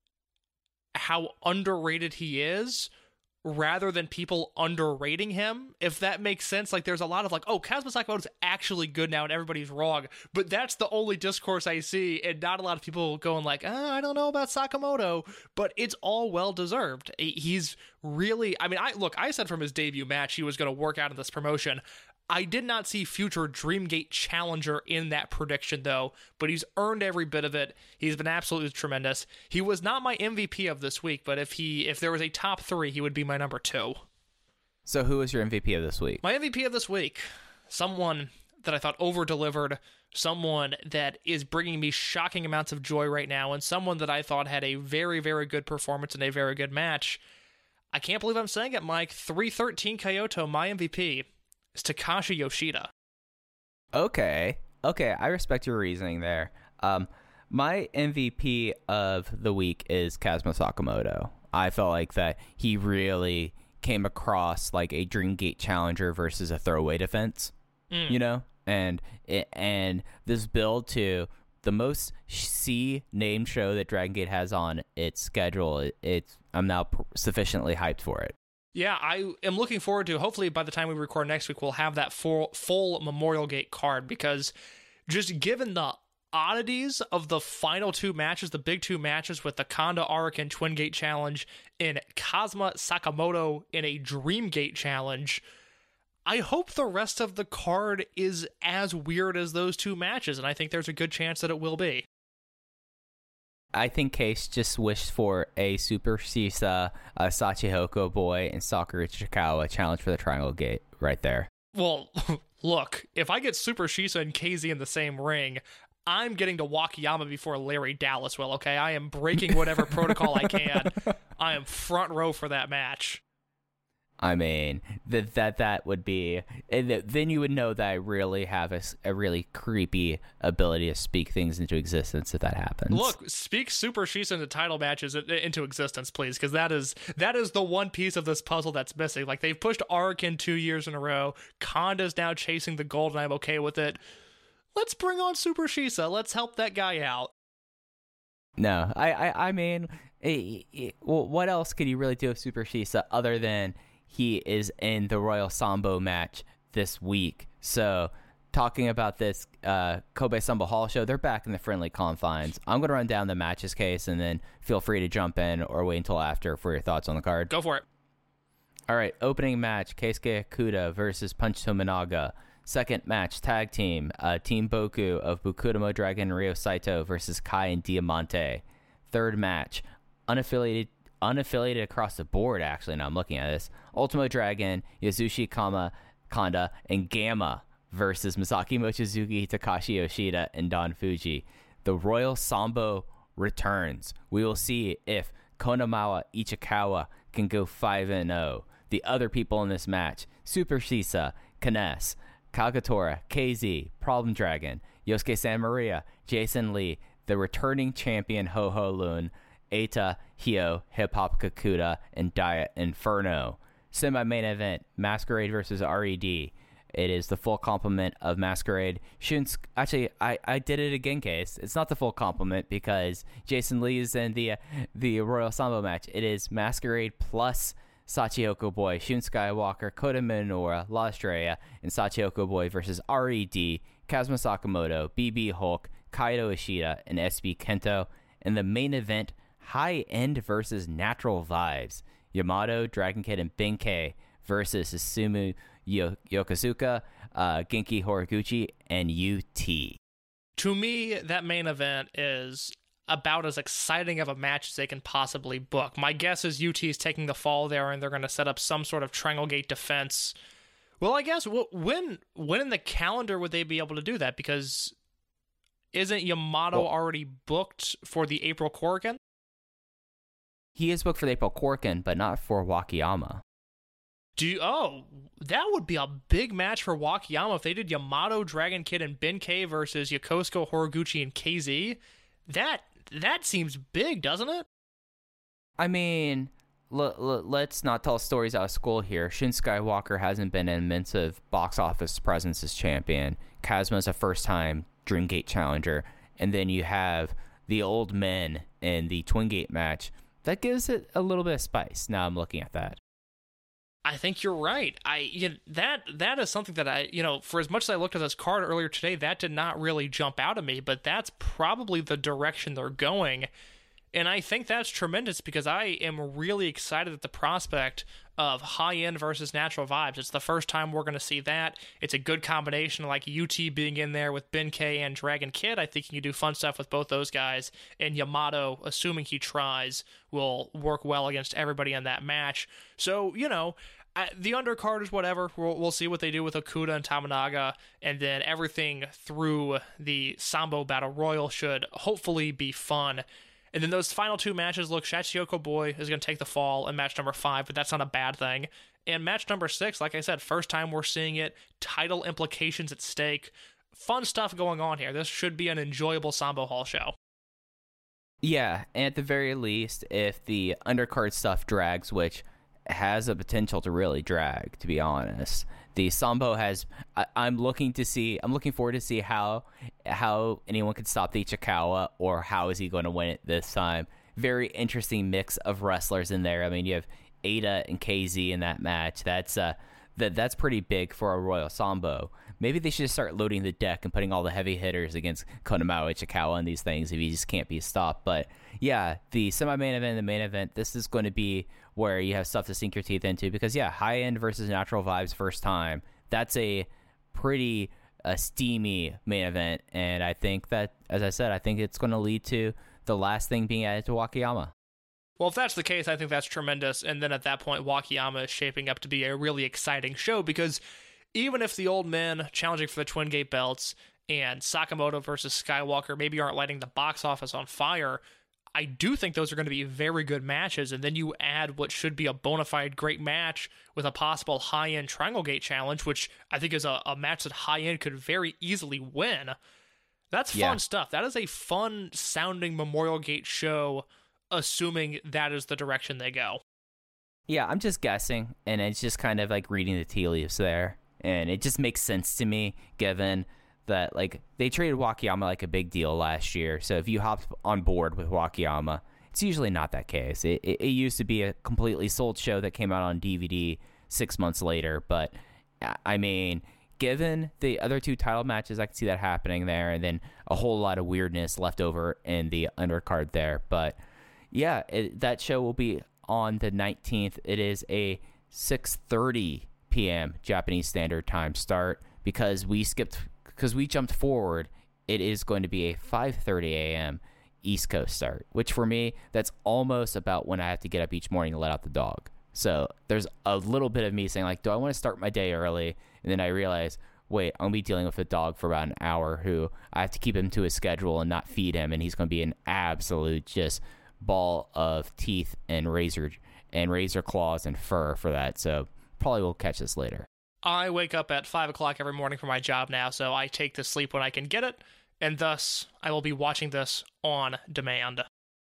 how underrated he is rather than people underrating him, if that makes sense. Like, there's a lot of like, oh, Kazuma Sakamoto's actually good now and everybody's wrong, but that's the only discourse I see, and not a lot of people going like, oh, I don't know about Sakamoto, but it's all well-deserved. He's really, I mean, I look, I said from his debut match he was going to work out in this promotion. I did not see future Dreamgate challenger in that prediction, though, but he's earned every bit of it. He's been absolutely tremendous. He was not my M V P of this week, but if he if there was a top three, he would be my number two. So who was your M V P of this week? My M V P of this week, someone that I thought over-delivered, someone that is bringing me shocking amounts of joy right now, and someone that I thought had a very, very good performance and a very good match. I can't believe I'm saying it, Mike. three thirteen Kyoto, my M V P. Is Takashi Yoshida. Okay. Okay, I respect your reasoning there. Um, my M V P of the week is Kazuma Sakamoto. I felt like that he really came across like a Dreamgate challenger versus a throwaway defense, mm. you know? And it, and this build to the most C named show that Dragon Gate has on its schedule, it, it's I'm now pr- sufficiently hyped for it. Yeah, I am looking forward to, hopefully by the time we record next week, we'll have that full, full Memorial Gate card, because just given the oddities of the final two matches, the big two matches with the Kanda Ariken Twin Gate Challenge and Kazuma Sakamoto in a Dream Gate Challenge, I hope the rest of the card is as weird as those two matches, and I think there's a good chance that it will be. I think Case just wished for a Super Shisa, a Sachihoko Boy, and Sakura Ichikawa challenge for the Triangle Gate right there. Well, look, if I get Super Shisa and K Z in the same ring, I'm getting to Wakayama before Larry Dallas will, okay? I am breaking whatever protocol I can. I am front row for that match. I mean, that that that would be, and then you would know that I really have a, a really creepy ability to speak things into existence if that happens. Look, speak Super Shisa into title matches into existence, please, because that is that is the one piece of this puzzle that's missing. Like, they've pushed Ariken two years in a row. Konda's now chasing the gold, and I'm okay with it. Let's bring on Super Shisa. Let's help that guy out. No, I I, I mean, it, it, well, what else could you really do with Super Shisa other than he is in the Royal Sambo match this week? So, talking about this uh, Kobe Sambo Hall show, they're back in the friendly confines. I'm going to run down the matches case, and then feel free to jump in or wait until after for your thoughts on the card. Go for it. All right, opening match, Keisuke Okuda versus Punch Tominaga. Second match, tag team, uh, Team Boku of Bukudamo Dragon Ryo Saito versus Kai and Diamante. Third match, unaffiliated unaffiliated across the board, actually, now I'm looking at this, Ultimo Dragon, Yasushi Kama Kanda, and Gamma versus Masaki Mochizuki, Takashi Yoshida, and Don Fuji. The Royal Sambo returns. We will see if Konamawa Ichikawa can go five and oh. The other people in this match, Super Shisa, Kness, Kagatora, K Z, Problem Dragon, Yosuke Santa Maria, Jason Lee, the returning champion Ho Ho Lun, Eita, Hio, Hip Hop Kakuta, and Diet Inferno. Semi-main event, Masquerade versus R E D. It is the full complement of Masquerade. Shun's, actually, I, I did it again, Case. It's not the full complement because Jason Lee is in the, uh, the Royal Sambo match. It is Masquerade plus Sachihoko Boy, Shun Skywalker, Kota Minoura, La Estrella, and Sachihoko Boy versus R E D, Kazuma Sakamoto, B B Hulk, Kaito Ishida, and S B Kento. In the main event, High End versus Natural Vibes, Yamato, Dragon Kid, and Benkei versus Susumu Yo- Yokosuka, uh, Genki Horiguchi, and U T. To me, that main event is about as exciting of a match as they can possibly book. My guess is U T is taking the fall there, and they're going to set up some sort of Triangle Gate defense. Well, I guess when when in the calendar would they be able to do that? Because isn't Yamato well, already booked for the April Korakuen? He is booked for the April Korakuen, but not for Wakayama. Do you, oh, that would be a big match for Wakayama if they did Yamato, Dragon Kid, and Benkei versus Yokosuka, Horiguchi, and K Z. That that seems big, doesn't it? I mean, l- l- let's not tell stories out of school here. Shin Skywalker hasn't been an immense box office presence as champion. Kazma's a first-time Dreamgate challenger. And then you have the old men in the Twin Gate match. That gives it a little bit of spice. Now I'm looking at that. I think you're right. I you know, that that is something that I, you know, for as much as I looked at this card earlier today, that did not really jump out at me, but that's probably the direction they're going. And I think that's tremendous because I am really excited at the prospect of high-end versus natural vibes. It's the first time we're going to see that. It's a good combination, like U T being in there with Benkei and Dragon Kid. I think you can do fun stuff with both those guys. And Yamato, assuming he tries, will work well against everybody in that match. So, you know, the undercard is whatever. We'll, we'll see what they do with Okuda and Tamanaga. And then everything through the Sambo Battle Royal should hopefully be fun. And then those final two matches, look, Shachihoko Boy is going to take the fall in match number five, but that's not a bad thing. And match number six, like I said, first time we're seeing it, title implications at stake. Fun stuff going on here. This should be an enjoyable Sambo Hall show. Yeah, and at the very least, if the undercard stuff drags, which has a potential to really drag, to be honest. The Sambo has, I, I'm looking to see, I'm looking forward to see how how anyone can stop the Ichikawa, or how is he going to win it this time. Very interesting mix of wrestlers in there. I mean, you have Ada and K Z in that match. That's uh, that that's pretty big for a Royal Sambo. Maybe they should start loading the deck and putting all the heavy hitters against Konamao Ichikawa and these things if he just can't be stopped. But yeah, the semi-main event and the main event, this is going to be where you have stuff to sink your teeth into because, yeah, high-end versus natural vibes first time. That's a pretty uh, steamy main event, and I think that, as I said, I think it's going to lead to the last thing being added to Wakayama. Well, if that's the case, I think that's tremendous, and then at that point, Wakayama is shaping up to be a really exciting show because even if the old men challenging for the Twin Gate belts and Sakamoto versus Skywalker maybe aren't lighting the box office on fire, I do think those are going to be very good matches, and then you add what should be a bona fide great match with a possible high-end Triangle Gate challenge, which I think is a, a match that high-end could very easily win. That's fun yeah. stuff. That is a fun-sounding Memorial Gate show, assuming that is the direction they go. Yeah, I'm just guessing, and it's just kind of like reading the tea leaves there, and it just makes sense to me, given that like they traded Wakayama like a big deal last year. So if you hopped on board with Wakayama, it's usually not that case. It, it, it used to be a completely sold show that came out on D V D six months later. But I mean, given the other two title matches, I can see that happening there, and then a whole lot of weirdness left over in the undercard there. But yeah, it, that show will be on the nineteenth. It is a six thirty p.m. Japanese Standard Time start because we skipped. Because we jumped forward, it is going to be a five thirty a.m. East Coast start, which for me, that's almost about when I have to get up each morning to let out the dog. So there's a little bit of me saying, like, do I want to start my day early? And then I realize, wait, I'm going to be dealing with a dog for about an hour who I have to keep him to his schedule and not feed him, and he's going to be an absolute just ball of teeth and razor and razor claws and fur for that. So probably will catch this later. I wake up at five o'clock every morning for my job now, so I take the sleep when I can get it, and thus I will be watching this on demand.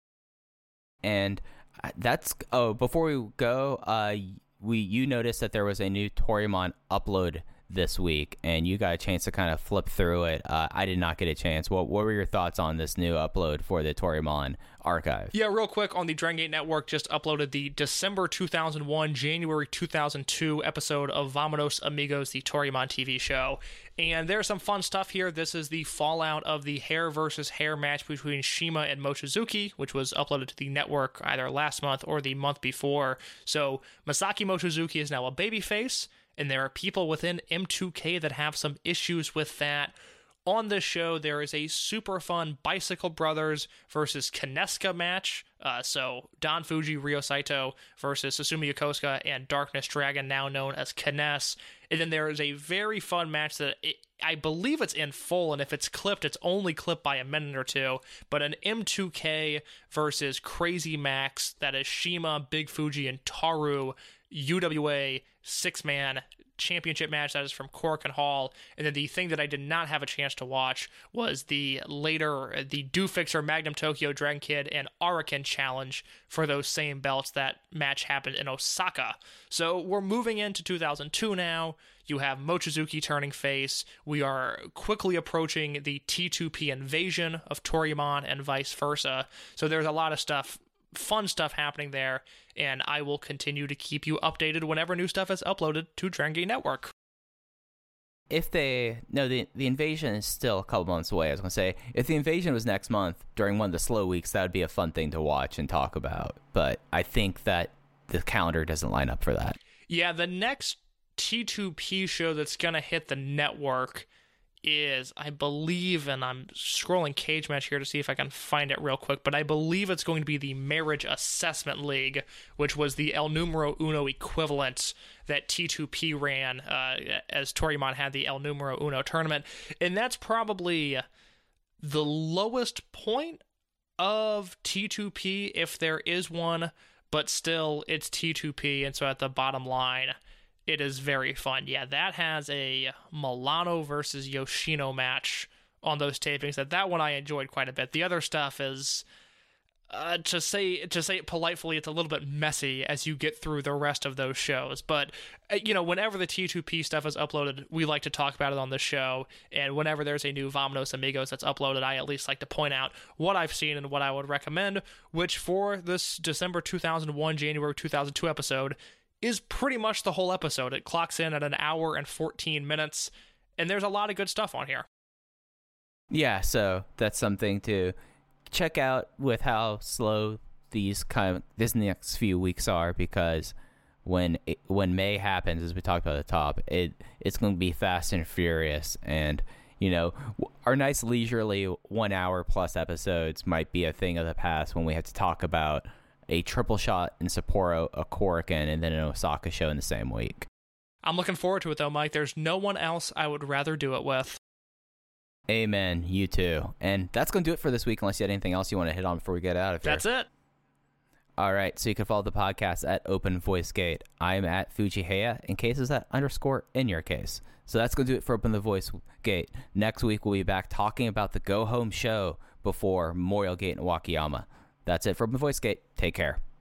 And that's, oh, before we go, uh, we you noticed that there was a new Toryumon upload this week, and you got a chance to kind of flip through it. Uh, I did not get a chance. What, what were your thoughts on this new upload for the Toryumon archive? Yeah, real quick, on the Dragon Gate Network just uploaded the December two thousand one, January two thousand two episode of Vamonos Amigos, the Toryumon T V show. And there's some fun stuff here. This is the fallout of the hair versus hair match between Shima and Mochizuki, which was uploaded to the network either last month or the month before. So Masaki Mochizuki is now a babyface, and there are people within M two K that have some issues with that. On this show, there is a super fun Bicycle Brothers versus Kineska match. Uh, so Don Fuji, Ryo Saito versus Susumu Yokosuka and Darkness Dragon, now known as Kines. And then there is a very fun match that it, I believe it's in full, and if it's clipped, it's only clipped by a minute or two. But an M two K versus Crazy Max, that is Shima, Big Fuji, and Taru, U W A six-man championship match that is from Korakuen Hall. And then the thing that I did not have a chance to watch was the later the Do Fixer, Magnum Tokyo, Dragon Kid, and Araken challenge for those same belts. That match happened in Osaka. So we're moving into two thousand two now. You have Mochizuki turning face. We are quickly approaching the T two P invasion of Toryumon and vice versa. So there's a lot of stuff, fun stuff happening there, and I will continue to keep you updated whenever new stuff is uploaded to Dragon Gate Network. If they... No, the the invasion is still a couple months away. I was going to say, if the invasion was next month, during one of the slow weeks, that would be a fun thing to watch and talk about. But I think that the calendar doesn't line up for that. Yeah, the next T two P show that's going to hit the network is, I believe, and I'm scrolling Cage Match here to see if I can find it real quick, but I believe it's going to be the Marriage Assessment League, which was the El Numero Uno equivalent that T two P ran uh, as Toryumon had the El Numero Uno tournament. And that's probably the lowest point of T two P, if there is one, but still, it's T two P, and so at the bottom line, it is very fun. Yeah, that has a Milano versus Yoshino match on those tapings. That that one I enjoyed quite a bit. The other stuff is, uh, to say to say it politely, it's a little bit messy as you get through the rest of those shows. But, uh, you know, whenever the T two P stuff is uploaded, we like to talk about it on the show. And whenever there's a new Vamonos Amigos that's uploaded, I at least like to point out what I've seen and what I would recommend, which for this December two thousand one, January two thousand two episode is pretty much the whole episode. It clocks in at an hour and fourteen minutes, and there's a lot of good stuff on here. Yeah, so that's something to check out with how slow these kind of this next few weeks are, because when it, when May happens, as we talked about at the top, it it's going to be fast and furious, and you know, our nice leisurely one hour plus episodes might be a thing of the past when we have to talk about a triple shot in Sapporo, a Korakuen, and then an Osaka show in the same week. I'm looking forward to it, though, Mike. There's no one else I would rather do it with. Amen. You too. And that's going to do it for this week, unless you had anything else you want to hit on before we get out of here. That's it. All right, so you can follow the podcast at Open Voice Gate. I'm at Fujiheya, in case is that underscore in your case. So that's going to do it for Open the Voice Gate. Next week, we'll be back talking about the go-home show before Memorial Gate in Wakayama. That's it for Open Voice Gate. Take care.